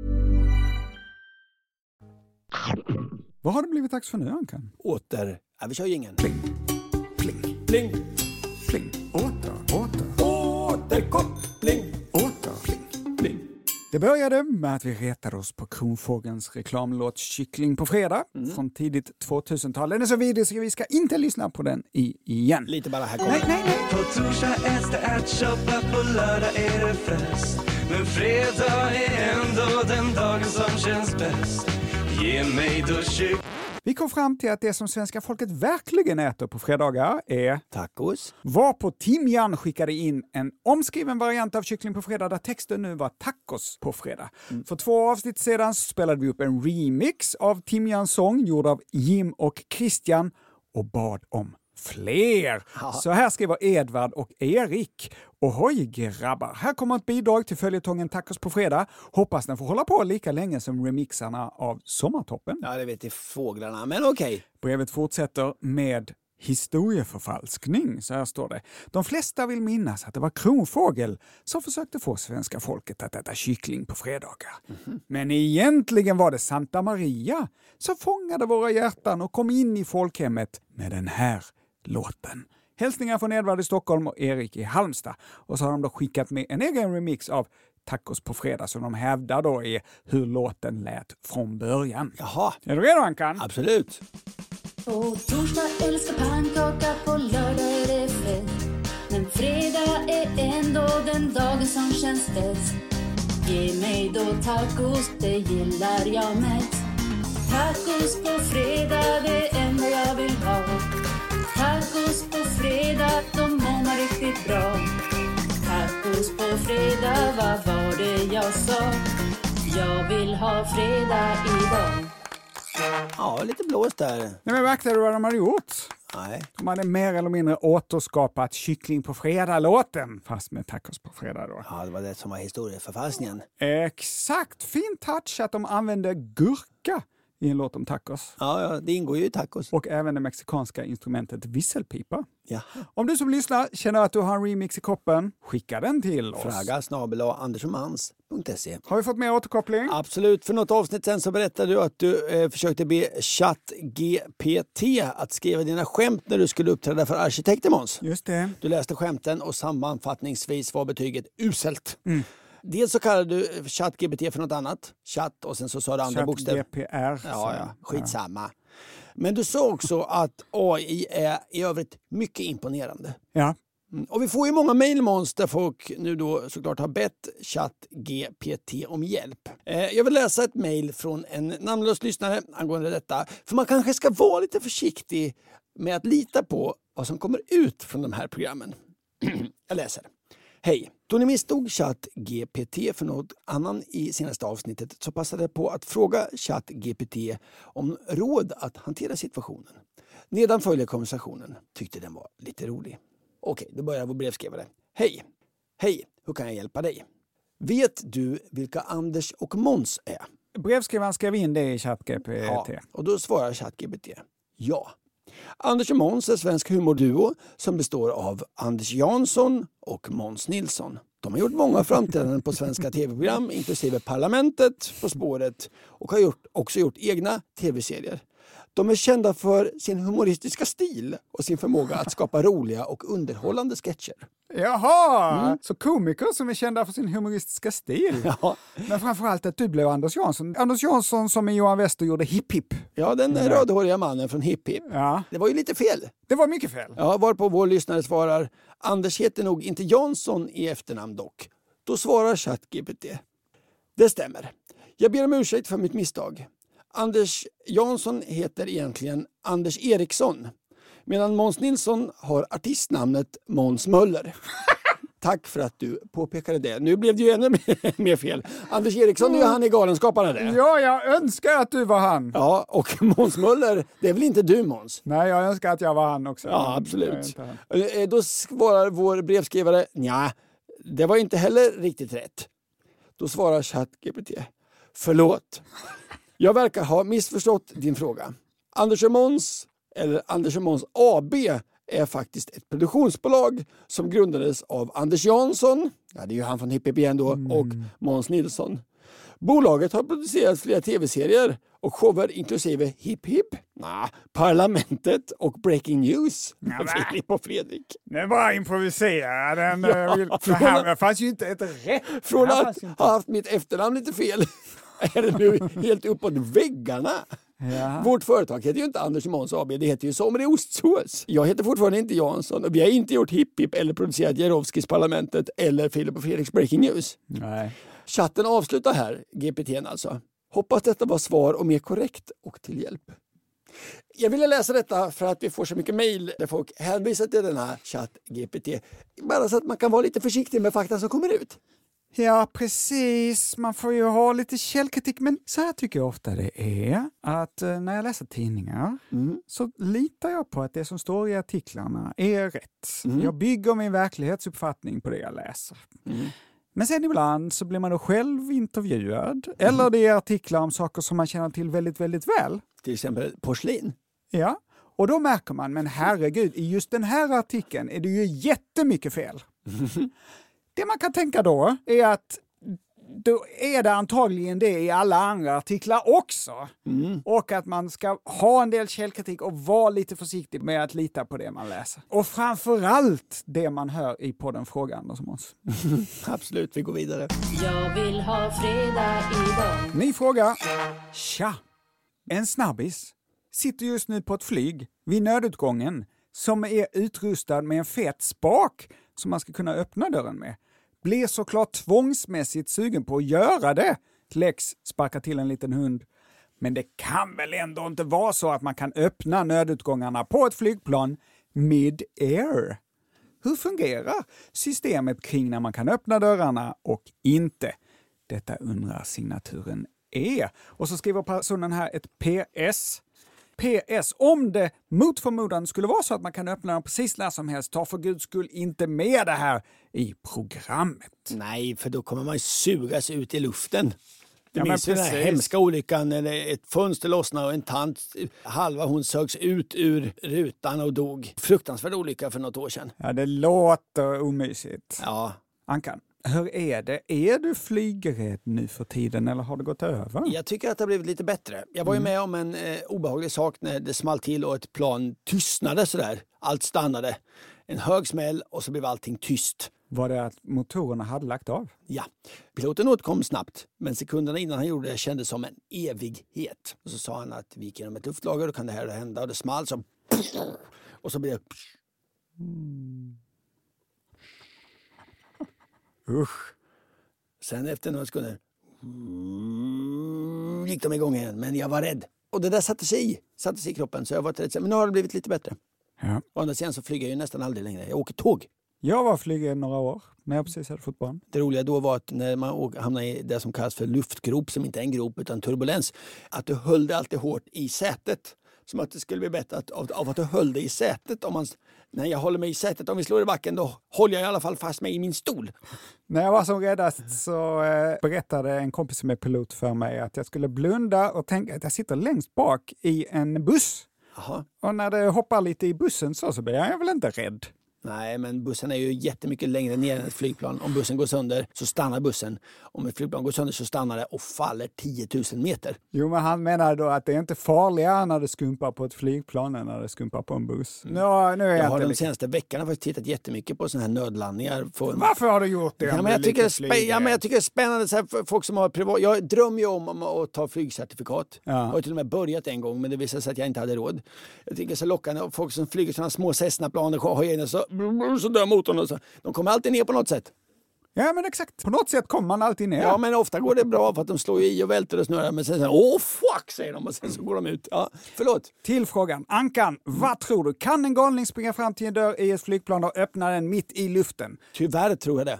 Vad har det blivit dags för nu, Ankan? Åter. Ja, vi kör ju ingen. Pling, pling, pling, pling. Åter, åter. Återkoppling. Åter, pling, pling. Det började med att vi retade oss på Kronfågelns reklamlåt Kyckling på fredag mm. från tidigt tvåtusental. Den är så vidrig så vi ska inte lyssna på den i igen. Lite bara här kommer. Nej, nej, nej. På torsdag äts det ärtsoppa, på lördag är det fest. Men fredag är ändå den dagen som känns bäst. Ge mig då kyckling. Vi kom fram till att det som svenska folket verkligen äter på fredagar är tacos. Varpå Timjan skickade in en omskriven variant av Kyckling på fredag där texten nu var tacos på fredag. Mm. För två avsnitt sedan spelade vi upp en remix av Timjans sång gjord av Jim och Christian och bad om fler. Aha. Så här skriver Edvard och Erik. Ohoj grabbar, här kommer ett bidrag till följetongen Tacos på fredag. Hoppas den får hålla på lika länge som remixarna av Sommartoppen. Ja, det vet i fåglarna, men okej. Okay. Brevet fortsätter med historieförfalskning, så här står det. De flesta vill minnas att det var Kronfågel som försökte få svenska folket att äta kyckling på fredagar. Mm-hmm. Men egentligen var det Santa Maria som fångade våra hjärtan och kom in i folkhemmet med den här låten. Hälsningar från Edvard i Stockholm och Erik i Halmstad. Och så har de då skickat med en egen remix av Tacos på fredag som de hävdar då är hur låten lät från början. Jaha. Är du redo, Ankan? Absolut. På torsdag älskar pannkaka, på lördag är det fest. Men fredag är ändå den dagen som känns bäst. Ge mig då tacos, det gillar jag mest. Tacos på fredag, det är enda jag vill ha. Tacos på fredag, de många riktigt bra. Tacos på fredag, vad var det jag sa? Jag vill ha fredag idag. Ja, lite blåst där. Nej, men märkte du vad de hade gjort? Nej. De hade mer eller mindre återskapat kyckling på fredag-låten, fast med tacos på fredag då. Ja, det var det som var historieförfalskningen. Exakt, fin touch att de använde gurka i en låt om tacos. Ja, ja, det ingår ju i tacos. Och även det mexikanska instrumentet visselpipa. Ja. Om du som lyssnar känner att du har en remix i koppen, skicka den till oss. Fraga snabel a andersomans punkt se. Har vi fått mer återkoppling? Absolut. För något avsnitt sen så berättade du att du eh, försökte be ChatGPT att skriva dina skämt när du skulle uppträda för arkitekter, Måns. Just det. Du läste skämten och sammanfattningsvis var betyget uselt. Mm. Dels så kallade du ChatGPT för något annat. Chatt och sen så sa du andra bokstäver. ChatGPR. Ja, ja. Skitsamma. Men du sa också att A I är i övrigt mycket imponerande. Ja. Mm. Och vi får ju många mejl, Måns, där folk nu då såklart har bett ChatGPT om hjälp. Eh, jag vill läsa ett mejl från en namnlös lyssnare angående detta. För man kanske ska vara lite försiktig med att lita på vad som kommer ut från de här programmen. Jag läser. Hej! Då ni misstog ChatGPT för något annan i senaste avsnittet så passade jag på att fråga ChatGPT om råd att hantera situationen. Nedan följer konversationen. Tyckte den var lite rolig. Okej, då börjar vår brevskrivare. Hej! Hej, hur kan jag hjälpa dig? Vet du vilka Anders och Måns är? Brevskrivaren skrev in det i ChatGPT. Ja, och då svarar ChatGPT. Ja. Anders och Måns är svensk humorduo som består av Anders Jansson och Måns Nilsson. De har gjort många framträdanden på svenska tv-program, inklusive Parlamentet, På spåret, och har gjort, också gjort egna tv-serier. De är kända för sin humoristiska stil och sin förmåga att skapa roliga och underhållande sketcher. Jaha, Mm. så komiker som är kända för sin humoristiska stil. Ja. Men framförallt att du blev Anders Jansson. Anders Jansson som i Johan Wester gjorde Hipp Hipp. Ja, den Mm. rödhåriga mannen från Hipp Hipp. Ja. Det var ju lite fel. Det var mycket fel. Ja, varpå vår lyssnare svarar, Anders heter nog inte Jansson i efternamn dock. Då svarar ChatGPT. Det stämmer. Jag ber om ursäkt för mitt misstag. Anders Jansson heter egentligen Anders Eriksson. Medan Måns Nilsson har artistnamnet Måns Möller. Tack för att du påpekade det. Nu blev det ju ännu mer, mer fel. Anders Eriksson är ju han i Galenskaparna det. Ja, jag önskar att du var han. Ja, och Måns Möller, det är väl inte du, Måns? Nej, jag önskar att jag var han också. Ja, absolut. Då svarar vår brevskrivare, nja, det var inte heller riktigt rätt. Då svarar ChatGPT, förlåt. Jag verkar ha missförstått din fråga. Anders och Måns, eller Anders och Måns A B, är faktiskt ett produktionsbolag som grundades av Anders Jansson, ja det är ju han från Hipp Hipp igen då, mm. och Måns Nilsson. Bolaget har producerat flera tv-serier och shower inklusive Hipp Hipp, nah, Parlamentet och Breaking News med Filip och Fredrik. Det var improviserad. Den, Ja, det här från, fanns ju inte ett rätt. Från att ha haft mitt efternamn lite fel är det nu helt uppåt väggarna. Ja. Vårt företag heter ju inte Anders och Måns A B, det heter ju Sommar i ostsås. Jag heter fortfarande inte Jansson och vi har inte gjort Hipp Hipp eller producerat Jarowskis Parlamentet eller Filip och Fredriks Breaking News. Nej. Chatten avslutar här, G P T alltså. Hoppas detta var svar och mer korrekt och till hjälp. Jag ville läsa detta för att vi får så mycket mejl där folk hänvisar till den här chatt-G P T. Bara så att man kan vara lite försiktig med fakta som kommer ut. Ja, precis. Man får ju ha lite källkritik. Men så här tycker jag ofta det är. Att eh, när jag läser tidningar mm. så litar jag på att det som står i artiklarna är rätt. Mm. Jag bygger min verklighetsuppfattning på det jag läser. Mm. Men sen ibland så blir man då själv intervjuad. Mm. Eller det är artiklar om saker som man känner till väldigt, väldigt väl. Till exempel porslin. Ja, och då märker man, men herregud, i just den här artikeln är det ju jättemycket fel. Mm. Det man kan tänka då är att då är det antagligen det i alla andra artiklar också. Mm. Och att man ska ha en del källkritik och vara lite försiktig med att lita på det man läser. Och framförallt det man hör i podden Fråga Anders och Måns. Absolut, vi går vidare. Jag vill ha fredag idag. Ny fråga. Tja, en snabbis sitter just nu på ett flyg vid nödutgången som är utrustad med en fet spak som man ska kunna öppna dörren med. Blir såklart tvångsmässigt sugen på att göra det. Lex sparkar till en liten hund. Men det kan väl ändå inte vara så att man kan öppna nödutgångarna på ett flygplan mid-air? Hur fungerar systemet kring när man kan öppna dörrarna och inte? Detta undrar signaturen E. Och så skriver personen här ett P S. P S. Om det mot förmodan skulle vara så att man kan öppna dem precis när som helst, ta för guds skull inte med det här i programmet. Nej, för då kommer man sugas ut i luften. Du Ja, minns den här hemska olyckan när ett fönster lossnade och en tant, halva hon sögs ut ur rutan och dog. Fruktansvärd olycka för något år sedan. Ja, det låter omysigt. Ja. Ankan, hur är det? Är du flygrädd nu för tiden eller har det gått över? Jag tycker att det har blivit lite bättre. Jag var ju med om en eh, obehaglig sak när det small till och ett plan tystnade sådär. Allt stannade. En hög smäll och så blev allting tyst. Var det att motorerna hade lagt av? Ja, piloten återkom snabbt, men sekunderna innan han gjorde det kändes som en evighet. Och så sa han att vi gick genom ett luftlager, då kan det här hända. Och det small så... Och så blev det... Mm. Usch. Sen efter några sekunder gick de igång igen, men jag var rädd. Och det där satte sig i, satte sig i kroppen, så jag var rädd. Men nu har det blivit lite bättre. Ja. Och andra sidan så flyger jag ju nästan aldrig längre. Jag åker tåg. Jag var flygrädd några år när jag precis hade fått barn. Det roliga då var att när man hamnade i det som kallas för luftgrop, som inte är en grop utan turbulens, att du höll det alltid hårt i sätet. Som att det skulle bli bättre att, av, av att du höll det i sätet. Om man, när jag håller mig i sätet, om vi slår i backen, då håller jag i alla fall fast mig i min stol. När jag var som räddast så eh, berättade en kompis som är pilot för mig att jag skulle blunda och tänka att jag sitter längst bak i en buss. Aha. Och när det hoppar lite i bussen så, så blir jag väl inte rädd. Nej, men bussen är ju jättemycket längre ner än ett flygplan. Om bussen går sönder så stannar bussen. Om ett flygplan går sönder så stannar det och faller tio tusen meter. Jo, men han menar då att det är inte farligare när det skumpar på ett flygplan än när det skumpar på en buss. Mm. Nå, nu är jag, jag har de liksom... senaste veckorna faktiskt tittat jättemycket på sådana här nödlandningar. För... Varför har du gjort det? Ja, men jag, tycker spä... ja, men jag tycker det är spännande så här, för folk som har privat... Jag drömmer ju om, om att ta flygcertifikat. Ja. Jag har till och med börjat en gång, men det visade sig att jag inte hade råd. Jag tycker det är så lockande. Folk som flyger sådana små Cessna-planer har ju så... så dör motorn och så. De kommer alltid ner på något sätt. Ja, men exakt. På något sätt kommer man alltid ner. Ja, men ofta går det bra för att de slår i och välter och snurrar. Men sen säger åh fuck, säger de och sen så går de ut. Ja, förlåt. Till frågan. Ankan, mm. vad tror du? Kan en galning springa fram till en dörr i ett flygplan och öppna den mitt i luften? Tyvärr tror jag det.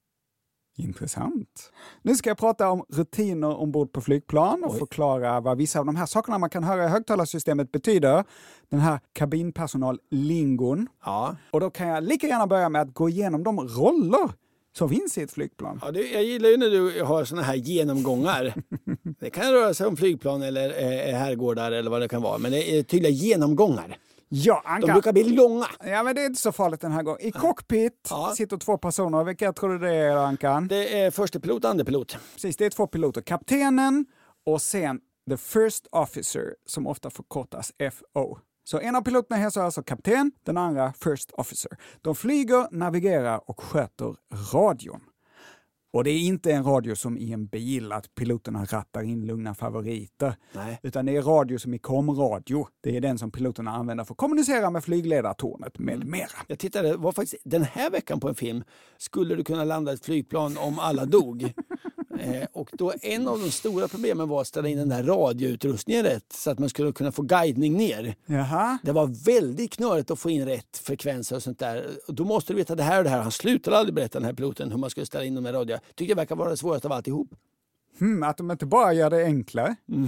Intressant. Nu ska jag prata om rutiner ombord på flygplan och Oj. förklara vad vissa av de här sakerna man kan höra i högtalarsystemet betyder. Den här kabinpersonal-lingon. Ja. Och då kan jag lika gärna börja med att gå igenom de roller som finns i ett flygplan. Ja, det, jag gillar ju när du har såna här genomgångar. Det kan röra sig om flygplan eller eh, herrgårdar eller vad det kan vara. Men det är tydliga genomgångar. Ja, Anka. De brukar bli långa. Ja, men det är inte så farligt den här gången. I cockpit ja. sitter två personer. Vilka tror du det är, Ankan? Det är första pilot och andra pilot. Precis, det är två piloter. Kaptenen och sen the first officer, som ofta förkortas F O. Så en av piloterna heter alltså kapten, den andra first officer. De flyger, navigerar och sköter radion. Och det är inte en radio som i en bil att piloterna rattar in lugna favoriter. Nej. Utan det är radio som i komradio. Det är den som piloterna använder för att kommunicera med flygledartornet med mm. mera. Jag tittade, var faktiskt den här veckan på en film. Skulle du kunna landa ett flygplan om alla dog? eh, och då en av de stora problemen var att ställa in den där radioutrustningen rätt. Så att man skulle kunna få guidning ner. Jaha. Det var väldigt knörigt att få in rätt frekvenser och sånt där. Och då måste du veta det här och det här. Han slutade aldrig berätta, den här piloten, hur man skulle ställa in de här radio. Tycker det verkar vara det svåraste av alltihop. Hmm, att de inte bara gör det enklare. Mm.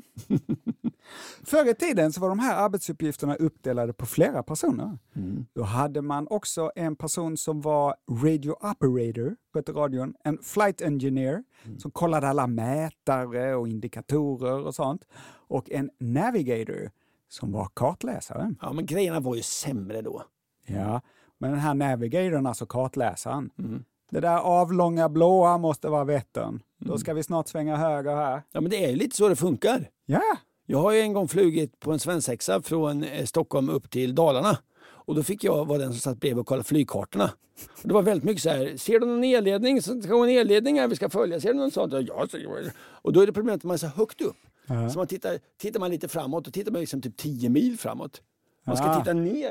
Förr i tiden så var de här arbetsuppgifterna uppdelade på flera personer. Mm. Då hade man också en person som var radio operator på radion, en flight engineer mm. som kollade alla mätare och indikatorer och sånt. Och en navigator som var kartläsare. Ja, men grejerna var ju sämre då. Ja, men den här navigatorn, alltså kartläsaren. Mm. Det där avlånga blåa måste vara Vättern. Mm. Då ska vi snart svänga höger här. Ja, men det är ju lite så det funkar. Ja. Jag har ju en gång flugit på en svensexa från Stockholm upp till Dalarna. Och då fick jag vara den som satt bredvid och kolla flygkartorna. Och det var väldigt mycket så här, ser du någon elledning? Så ska en elledning här vi ska följa. Ser du någon sånt? Ja, så... Och då är det problemet att man är så högt upp. Uh-huh. Så man tittar, tittar man lite framåt och tittar man liksom typ tio mil framåt. Man ska uh-huh. titta ner.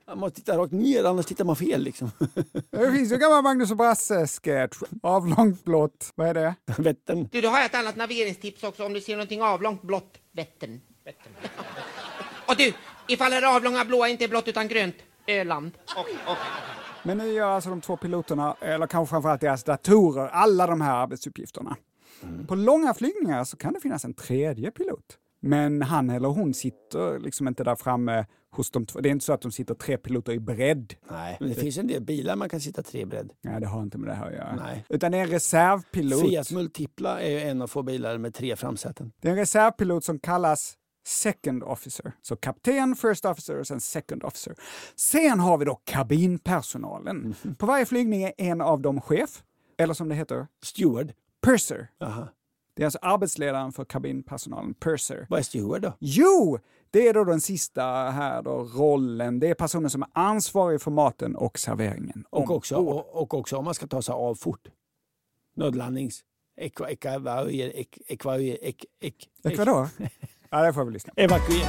Man måste titta rakt ner, annars tittar man fel liksom. Det finns ju gammal Magnus och Brasse-sketch. Avlångt blått. Vad är det? Vättern. Du, då har jag ett annat navigeringstips också om du ser någonting avlångt blått. Vättern. Vättern. Och du, ifall det avlånga blåa inte är blått utan grönt. Öland. Och, och. Men nu gör alltså de två piloterna, eller kanske framförallt deras datorer, alla de här arbetsuppgifterna. Mm. På långa flygningar så kan det finnas en tredje pilot. Men han eller hon sitter liksom inte där framme hos de två. Det är inte så att de sitter tre piloter i bredd. Nej, men det finns en del bilar man kan sitta tre i bredd. Nej, det har inte med det här att göra. Nej. Utan det är en reservpilot. Fiat Multipla är en av få bilar med tre framsäten. Det är en reservpilot som kallas second officer. Så kapten, first officer och sen second officer. Sen har vi då kabinpersonalen. Mm. På varje flygning är en av dem chef. Eller som det heter, steward. Purser. Aha. Det är alltså arbetsledaren för kabinpersonalen, purser. Vad är steward då? Jo, det är då den sista här då, rollen. Det är personen som är ansvarig för maten och serveringen. Och också, och, och också om man ska ta sig av fort. Nödlandnings. Ekvakuer. Ekvakuer. Ekvador? Ja, det får vi lyssna. Evakuering.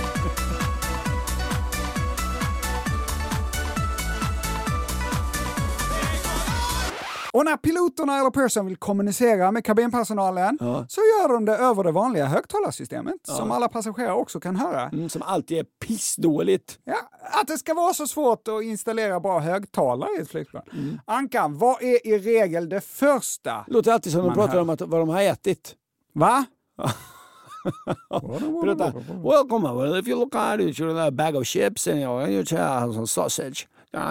Och när piloterna eller person vill kommunicera med kabinpersonalen ja. så gör de det över det vanliga högtalarsystemet ja. som alla passagerare också kan höra. Mm, som alltid är pissdåligt. Ja, att det ska vara så svårt att installera bra högtalare i ett flygplan. Mm. Ankan, vad är i regel det första? Låter alltid som de pratar hör. om att, vad de har ätit. Va? Welcome, well, if you look at it, you're a bag of chips and you have some sausage.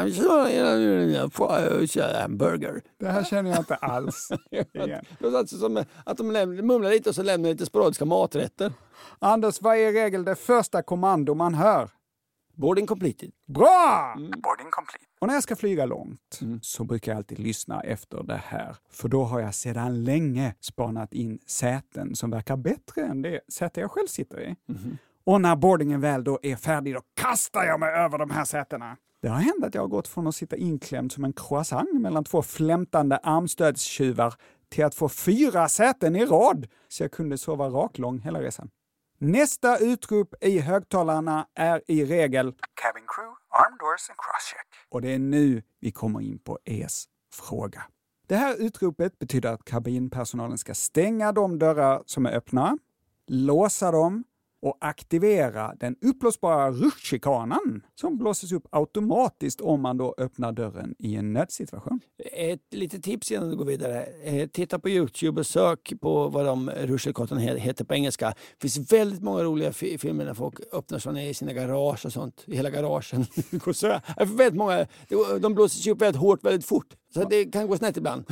Burger. Det här känner jag inte alls igen. Det är alltså som att de lämnar, mumlar lite och så lämnar lite sporadiska maträtter. Anders, vad är i regel det första kommando man hör? Boarding completed. Bra! Mm. Boarding complete. Och när jag ska flyga långt mm. så brukar jag alltid lyssna efter det här. För då har jag sedan länge spanat in säten som verkar bättre än det säte jag själv sitter i. Mm. Och när boardingen väl då är färdig, då kastar jag mig över de här sätena. Det har hänt att jag har gått från att sitta inklämd som en croissant mellan två flämtande armstödstjuvar till att få fyra säten i rad så jag kunde sova raklång hela resan. Nästa utrop i högtalarna är i regel Cabin crew, arm doors and crosscheck. Och det är nu vi kommer in på es fråga. Det här utropet betyder att kabinpersonalen ska stänga de dörrar som är öppna, låsa dem och aktivera den upplåsbara rutschkanan som blåses upp automatiskt om man då öppnar dörren i en nödsituation. Ett litet tips innan du går vidare. Titta på YouTube och sök på vad de rutschkanan heter på engelska. Det finns väldigt många roliga fi- filmer när folk öppnar sådana i sina garage och sånt. I hela garagen. väldigt många, de blåses upp väldigt hårt, väldigt fort. Så det kan gå snett ibland.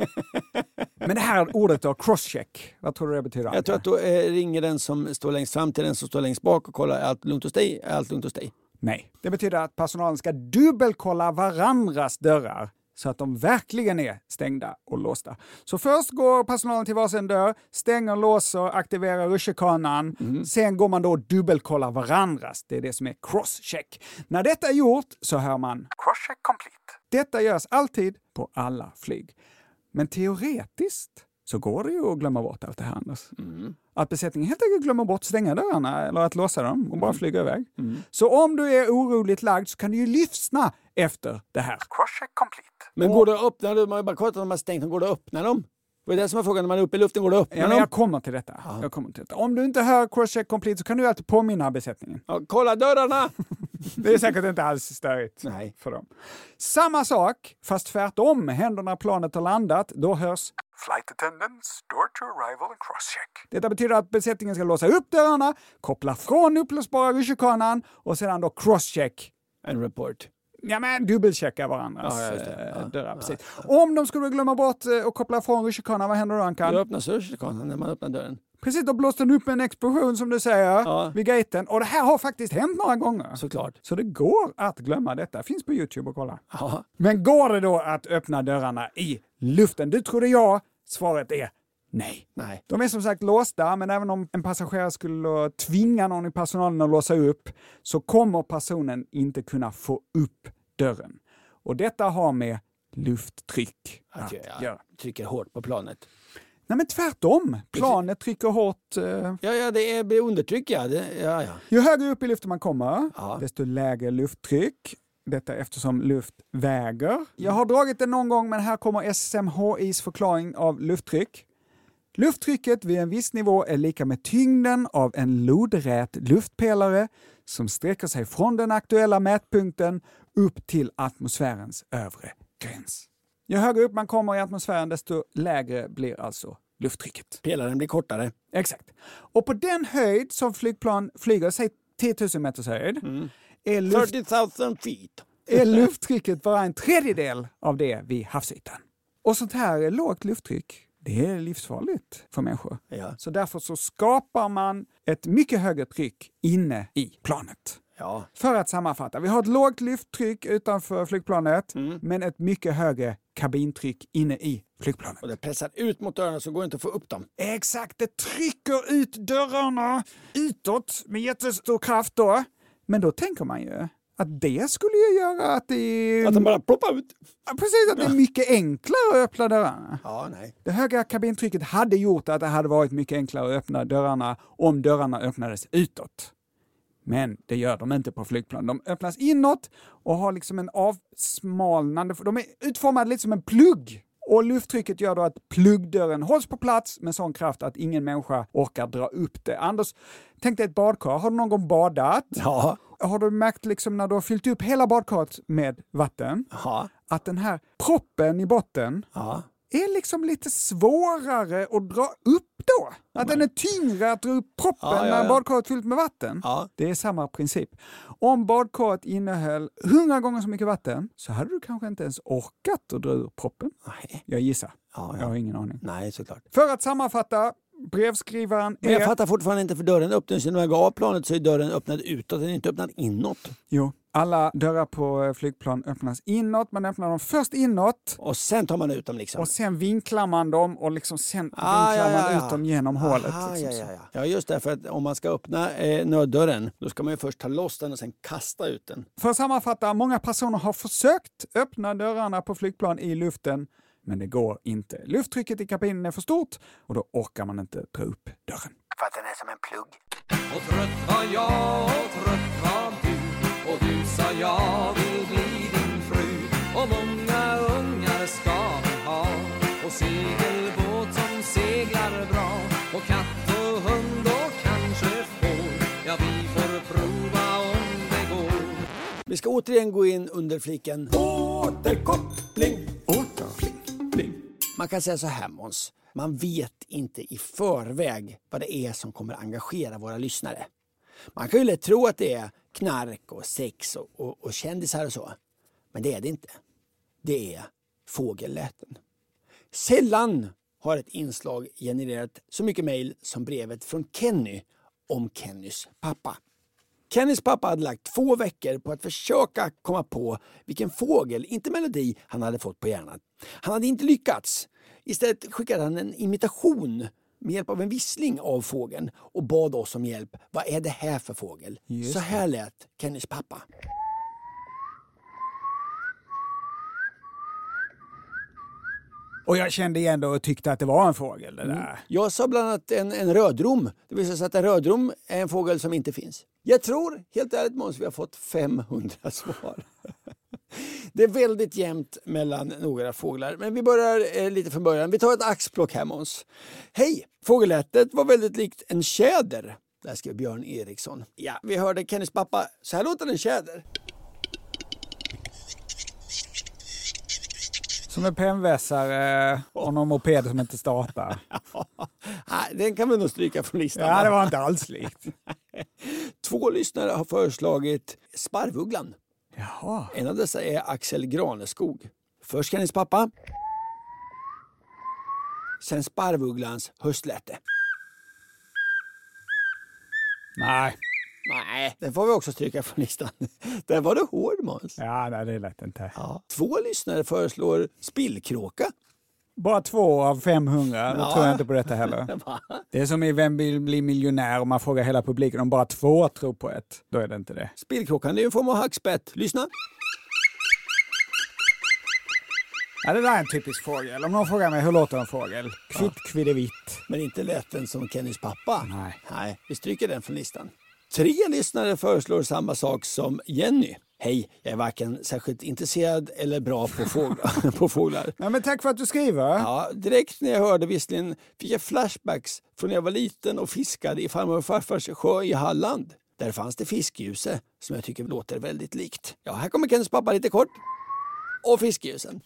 Men det här ordet då, crosscheck, vad tror du det betyder? Jag tror att då eh, ringer den som står längst fram till den som står längst bak och kollar, är allt lugnt hos dig? Är allt lugnt hos dig? Nej, det betyder att personalen ska dubbelkolla varandras dörrar så att de verkligen är stängda och låsta. Så först går personalen till varsin dörr, stänger, låser, aktiverar rutschkanan. Mm. Sen går man då och dubbelkollar varandras. Det är det som är crosscheck. När detta är gjort så hör man crosscheck complete. Detta görs alltid på alla flyg. Men teoretiskt så går det ju att glömma bort allt det här, Anders. Mm. Att besättningen helt enkelt glömmer bort stänga dörrarna eller att låsa dem och bara flyga iväg. Mm. Så om du är oroligt lagd så kan du ju lyssna efter det här. Crosscheck complete. Men går det att öppna dem? Man bara kollat när man har stängt dem. Går det att öppna dem? Det är det som är frågan. När man är uppe i luften, går det att öppna ja, dem? Men jag kommer till detta. Ja. Jag kommer till detta. Om du inte hör crosscheck complete så kan du alltid påminna besättningen. Ja, kolla dörrarna! Det är säkert inte alls störigt Nej. för dem. Samma sak, fast tvärtom, händer när planet har landat. Då hörs Flight attendants, door to arrival and crosscheck. Detta betyder att besättningen ska låsa upp dörrarna, koppla från upplösbara rutschkanan och sedan då crosscheck. En report. Ja, men dubbelchecka varandras ja, ja, dörrar. Ja, precis. ja. Om de skulle glömma bort och koppla från rutschkanan, vad händer då, Ankan? Då öppnas rutschkanan när man öppnar dörren. Precis, då blåste den upp en explosion som du säger ja. vid gaten. Och det här har faktiskt hänt några gånger. Såklart. Så det går att glömma detta. Finns på YouTube och kolla. Ja. Men går det då att öppna dörrarna i luften? Du trodde jag. Svaret är nej. nej. De är som sagt låsta, men även om en passagerare skulle tvinga någon i personalen att låsa upp så kommer personen inte kunna få upp dörren. Och detta har med lufttryck att, att ja, göra. Trycker hårt på planet. Nej, men tvärtom. Planet trycker hårt. Eh... Ja, ja, det är undertryck, ja. Det, ja, ja. Ju högre upp i luften man kommer, ja. desto lägre lufttryck. Detta eftersom luft väger. Jag har dragit det någon gång, men här kommer S M H I:s förklaring av lufttryck. Lufttrycket vid en viss nivå är lika med tyngden av en lodrät luftpelare som sträcker sig från den aktuella mätpunkten upp till atmosfärens övre gräns. Ju högre upp man kommer i atmosfären, desto lägre blir alltså lufttrycket. Pelaren blir kortare. Exakt. Och på den höjd som flygplan flyger, säg tio tusen meters höjd, mm. är, luft, fyrtio tusen feet. är lufttrycket bara en tredjedel av det vid havsytan. Och sånt här lågt lufttryck, det är livsfarligt för människor. Ja. Så därför så skapar man ett mycket högre tryck inne i planet. Ja. För att sammanfatta, vi har ett lågt lufttryck utanför flygplanet, mm. men ett mycket högre kabintryck inne i flygplanet. Och det pressar ut mot dörrarna så går det inte att få upp dem. Exakt, det trycker ut dörrarna utåt med jättestor kraft då. Men då tänker man ju att det skulle ju göra att det... Att de bara ploppar ut. Ja, precis, att det är mycket enklare att öppna dörrarna. Ja, nej. Det höga kabintrycket hade gjort att det hade varit mycket enklare att öppna dörrarna om dörrarna öppnades utåt. Men det gör de inte på flygplan. De öppnas inåt och har liksom en avsmalnande... De är utformade lite som en plugg. Och lufttrycket gör då att pluggdörren hålls på plats med sån kraft att ingen människa orkar dra upp det. Anders, tänk dig ett badkar. Har du någon gång badat? Ja. Har du märkt liksom när du har fyllt upp hela badkaret med vatten, ja. att den här proppen i botten ja. är liksom lite svårare att dra upp då? Att den är tyngre att dra upp proppen ja, ja, ja. när badkaret är fyllt med vatten? Ja. Det är samma princip. Om badkaret innehöll hundra gånger så mycket vatten så hade du kanske inte ens orkat att dra ur proppen. Nej. Jag gissar. Ja, ja. Jag har ingen aning. Nej, såklart. För att sammanfatta, brevskrivaren är... Men jag fattar fortfarande inte, för dörren öppnas. När jag gav planet så är dörren öppnad utåt, den är inte öppnad inåt. Jo, alla dörrar på flygplan öppnas inåt. Man öppnar dem först inåt. Och sen tar man ut dem liksom. Och sen vinklar man dem och liksom sen ah, vinklar ja, ja, man ja. ut dem genom Aha, hålet. ja, Liksom. ja, ja. ja, just det. För att om man ska öppna eh, nöddörren, då ska man ju först ta loss den och sen kasta ut den. För att sammanfatta, många personer har försökt öppna dörrarna på flygplan i luften. Men det går inte. Lufttrycket i kabinen är för stort och då orkar man inte dra upp dörren. För att den är som en plugg. Och trött var jag och trött var du. Och du sa jag vill bli din fru. Och många ungar ska vi ha. Och segelbåt som seglar bra. Och katt och hund och kanske får. Ja, vi får prova om det går. Vi ska återigen gå in under fliken återkoppling. Återkoppling. Man kan säga så här, Måns. Man vet inte i förväg vad det är som kommer engagera våra lyssnare. Man kan ju lätt tro att det är knark och sex och, och, och kändisar och så. Men det är det inte. Det är fågelläten. Sällan har ett inslag genererat så mycket mejl som brevet från Kenny om Kennys pappa. Kennys pappa hade lagt två veckor på att försöka komma på vilken fågel, inte melodi, han hade fått på hjärnan. Han hade inte lyckats. Istället skickade han en imitation med hjälp av en vissling av fågeln och bad oss om hjälp. Vad är det här för fågel? Just så här lät Kennys pappa. Och jag kände igen det och tyckte att det var en fågel det där. Mm. Jag sa bland annat en, en rödrom. Det vill säga att en rödrom är en fågel som inte finns. Jag tror, helt ärligt Måns, vi har fått femhundra svar. Det är väldigt jämnt mellan några fåglar. Men vi börjar eh, lite från början. Vi tar ett axplock här, Måns. Hej! Fågellätet var väldigt likt en tjäder. Där skrev Björn Eriksson. Ja, vi hörde Kennys pappa. Så här låter en tjäder. Som en pennvässare och någon moped som inte startar. Nej, den kan vi nog stryka från listan. Ja, det var inte alls likt. Två lyssnare har föreslagit sparvugglan. Jaha. En av dessa är Axel Graneskog. Först Kennys pappa. Sen sparvugglans höstläte. Nej. Nej, den får vi också stryka från listan. Där var det hård, Måns. Ja, nej, det är lätt inte. Ja. Två lyssnare föreslår spillkråka. Bara två av femhundra, då ja. tror jag inte på detta heller. Det är som i Vem vill bli miljonär och man frågar hela publiken om bara två tror på ett. Då är det inte det. Spillkråkan, det är en form av hackspett. Lyssna. Ja, det där är en typisk fågel. Om någon frågar mig hur låter en fågel? Kvitt, ja. Kviddevitt. Men inte lät den som Kennys pappa. Nej. Nej, vi stryker den från listan. Tre lyssnare föreslår samma sak som Jenny. Hej, jag är varken särskilt intresserad eller bra på fåglar. på fåglar. Ja, men tack för att du skriver. Ja, direkt när jag hörde visserligen fick jag flashbacks från när jag var liten och fiskade i farmor och farfars sjö i Halland. Där fanns det fiskljuse som jag tycker låter väldigt likt. Ja, här kommer Kennys pappa lite kort. Och fiskljusen.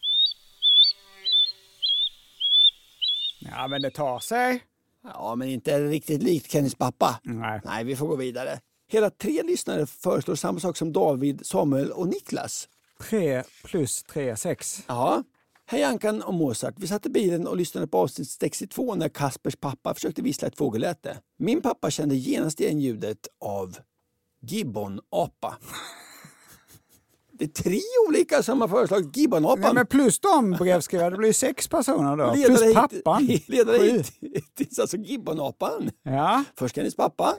Ja, men det tar sig. Ja, men inte riktigt likt Kennys pappa. Nej. Nej, vi får gå vidare. Hela tre lyssnare föreslår samma sak som David, Samuel och Niklas. Tre plus tre, sex. Ja. Hej Ankan och Mozart. Vi satt i bilen och lyssnade på avsnitt sextiotvå när Kaspers pappa försökte vissla ett fågelläte. Min pappa kände genast igen ljudet av gibbonapa. Det är tre olika som har föreslagit gibbonapan. Nej, men plus de brevskrivare, det blir sex personer då. Ledare plus pappan. Hit, ledare hit, hit, alltså gibbonapan. Ja. Först Kennys pappa.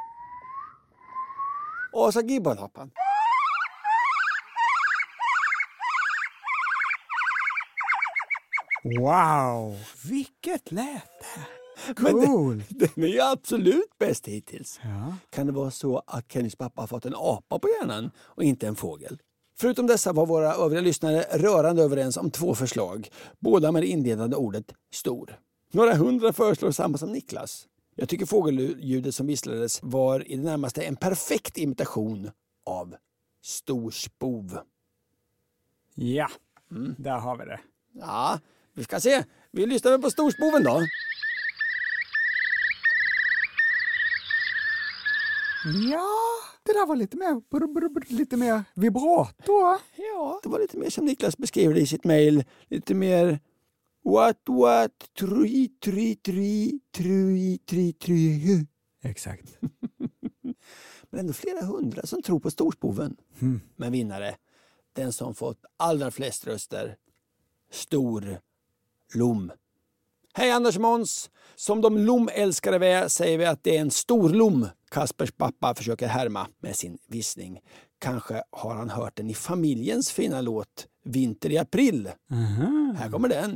Och så gibbonapan. Wow, vilket läte. Cool. Den, den är ju absolut bäst hittills. Ja. Kan det vara så att Kennys pappa har fått en apa på hjärnan och inte en fågel? Förutom dessa var våra övriga lyssnare rörande överens om två förslag. Båda med det inledande ordet stor. Några hundra föreslår samma som Niklas. Jag tycker fågelljudet som visslades var i det närmaste en perfekt imitation av storspov. Ja, mm. Där har vi det. Ja, vi ska se. Vi lyssnar på storspoven då. Ja, det där var lite mer, brr, brr, brr, lite mer vibrato. Ja, det var lite mer som Niklas beskriver det i sitt mejl. Lite mer what, what, trui, trui, trui, trui, trui, trui. Exakt. Men ändå flera hundra som tror på storspoven. Mm. Men vinnare, den som fått allra flest röster, Stor Lom. Hej Anders Måns! Som de lomälskare vi är säger vi att det är en stor lom Kaspers pappa försöker härma med sin vissning. Kanske har han hört den i familjens fina låt Vinter i april. Mm-hmm. Här kommer den.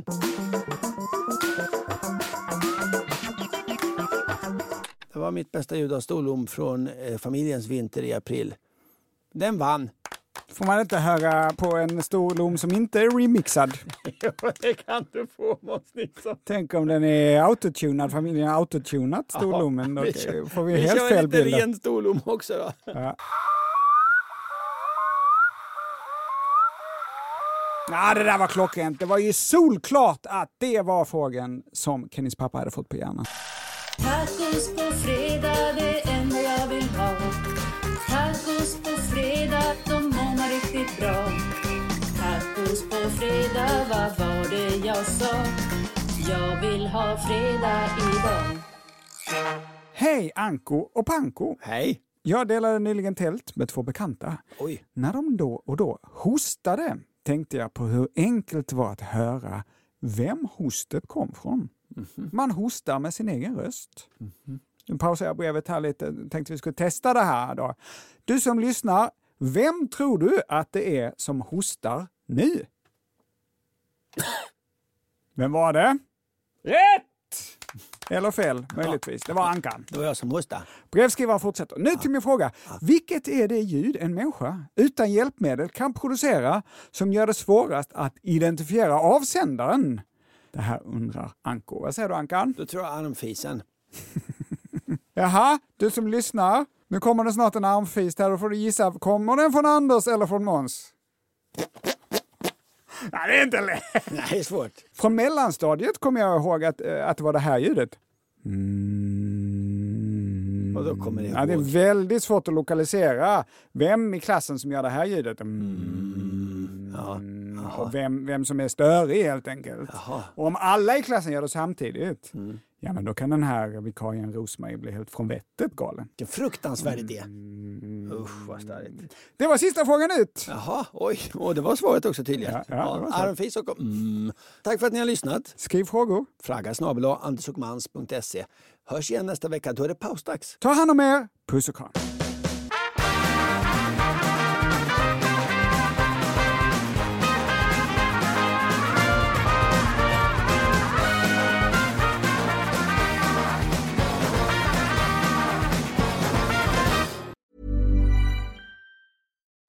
Det var mitt bästa ljud av storlom från eh, familjens Vinter i april. Den vann. Får man inte höra på en stor lom som inte är remixad? Ja, det kan du få, Måns Nilsson. Tänk om den är autotunad, familjen har autotunat storlommen. Då vi kör, får vi, vi helt kör fel lite bilder. ren storlom också då. Ja. Ja, det där var klockrent. Det var ju solklart att det var frågan som Kennys pappa hade fått på hjärnan. Tacos på fredag, det enda jag vill ha. Tacos på fredag, de många riktigt bra. Tacos på fredag, vad var det jag sa? Jag vill ha fredag idag. Hej Anko och Panko. Hej. Jag delade nyligen tält med två bekanta. Oj. När de då och då hostade tänkte jag på hur enkelt det var att höra vem hostet kom från. Mm-hmm. Man hostar med sin egen röst. Mm-hmm. Nu pausar jag brevet här lite. Tänkte vi skulle testa det här då. Du som lyssnar, vem tror du att det är som hostar nu? Vem var det? Rätt! Eller fel, möjligtvis. Det var Ankan. Det var jag som hostade. Brevskrivaren fortsätter. Nu till min fråga. Vilket är det ljud en människa utan hjälpmedel kan producera som gör det svårast att identifiera avsändaren? Det här undrar Anko. Vad säger du, Ankan? Då tror jag armfisen. Jaha, du som lyssnar. Nu kommer det snart en armfis här. Då får du gissa. Kommer den från Anders eller från Måns? Nej, det är inte lätt. Nej, det är svårt. Från mellanstadiet kommer jag ihåg att, att det var det här ljudet. Mm. Och då kommer det ihåg. Ja, det är väldigt svårt att lokalisera vem i klassen som gör det här ljudet. Mm. Mm. Ja. Och vem, vem som är störig helt enkelt. Jaha. Och om alla i klassen gör det samtidigt, mm. ja, men då kan den här vikarien Rosmarie bli helt från vettet galen. Vilken fruktansvärd idé. Mm. Usch, vad störigt. Det var sista frågan ut. Jaha, oj. Och det var svaret också tydligen. Ja, ja, ja, armfis och... Mm. Tack för att ni har lyssnat. Skriv frågor. Fraga snabel a andersokmans punkt se. Hörs igen nästa vecka. Då är det pausdags. Ta hand om er. Puss och kram.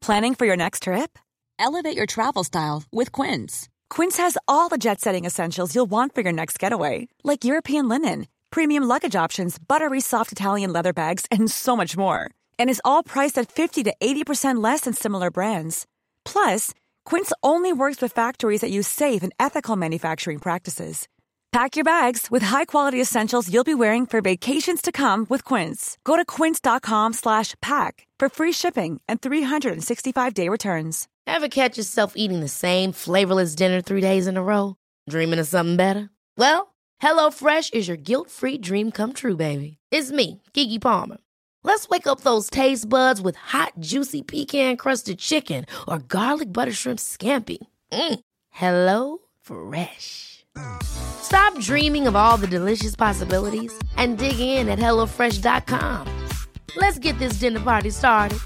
Planning for your next trip? Elevate your travel style with Quince. Quince has all the jet-setting essentials you'll want for your next getaway, like European linen, premium luggage options, buttery soft Italian leather bags, and so much more. And is all priced at fifty to eighty percent less than similar brands. Plus, Quince only works with factories that use safe and ethical manufacturing practices. Pack your bags with high-quality essentials you'll be wearing for vacations to come with Quince. Go to quince.com slash pack for free shipping and three sixty-five day returns. Ever catch yourself eating the same flavorless dinner three days in a row? Dreaming of something better? Well, HelloFresh is your guilt-free dream come true, baby. It's me, Keke Palmer. Let's wake up those taste buds with hot, juicy pecan-crusted chicken or garlic butter shrimp scampi. Mm. Hello Fresh. Stop dreaming of all the delicious possibilities and dig in at hello fresh dot com. Let's get this dinner party started.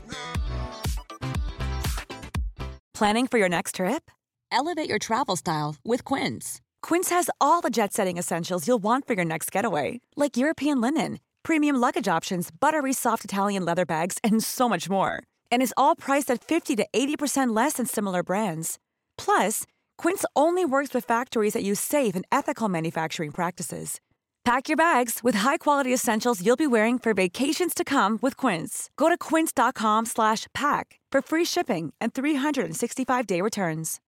Planning for your next trip? Elevate your travel style with Quince. Quince has all the jet-setting essentials you'll want for your next getaway, like European linen, premium luggage options, buttery soft Italian leather bags, and so much more. And is all priced at fifty to eighty percent less than similar brands. Plus, Quince only works with factories that use safe and ethical manufacturing practices. Pack your bags with high-quality essentials you'll be wearing for vacations to come with Quince. Go to quince.com slash pack for free shipping and three sixty-five day returns.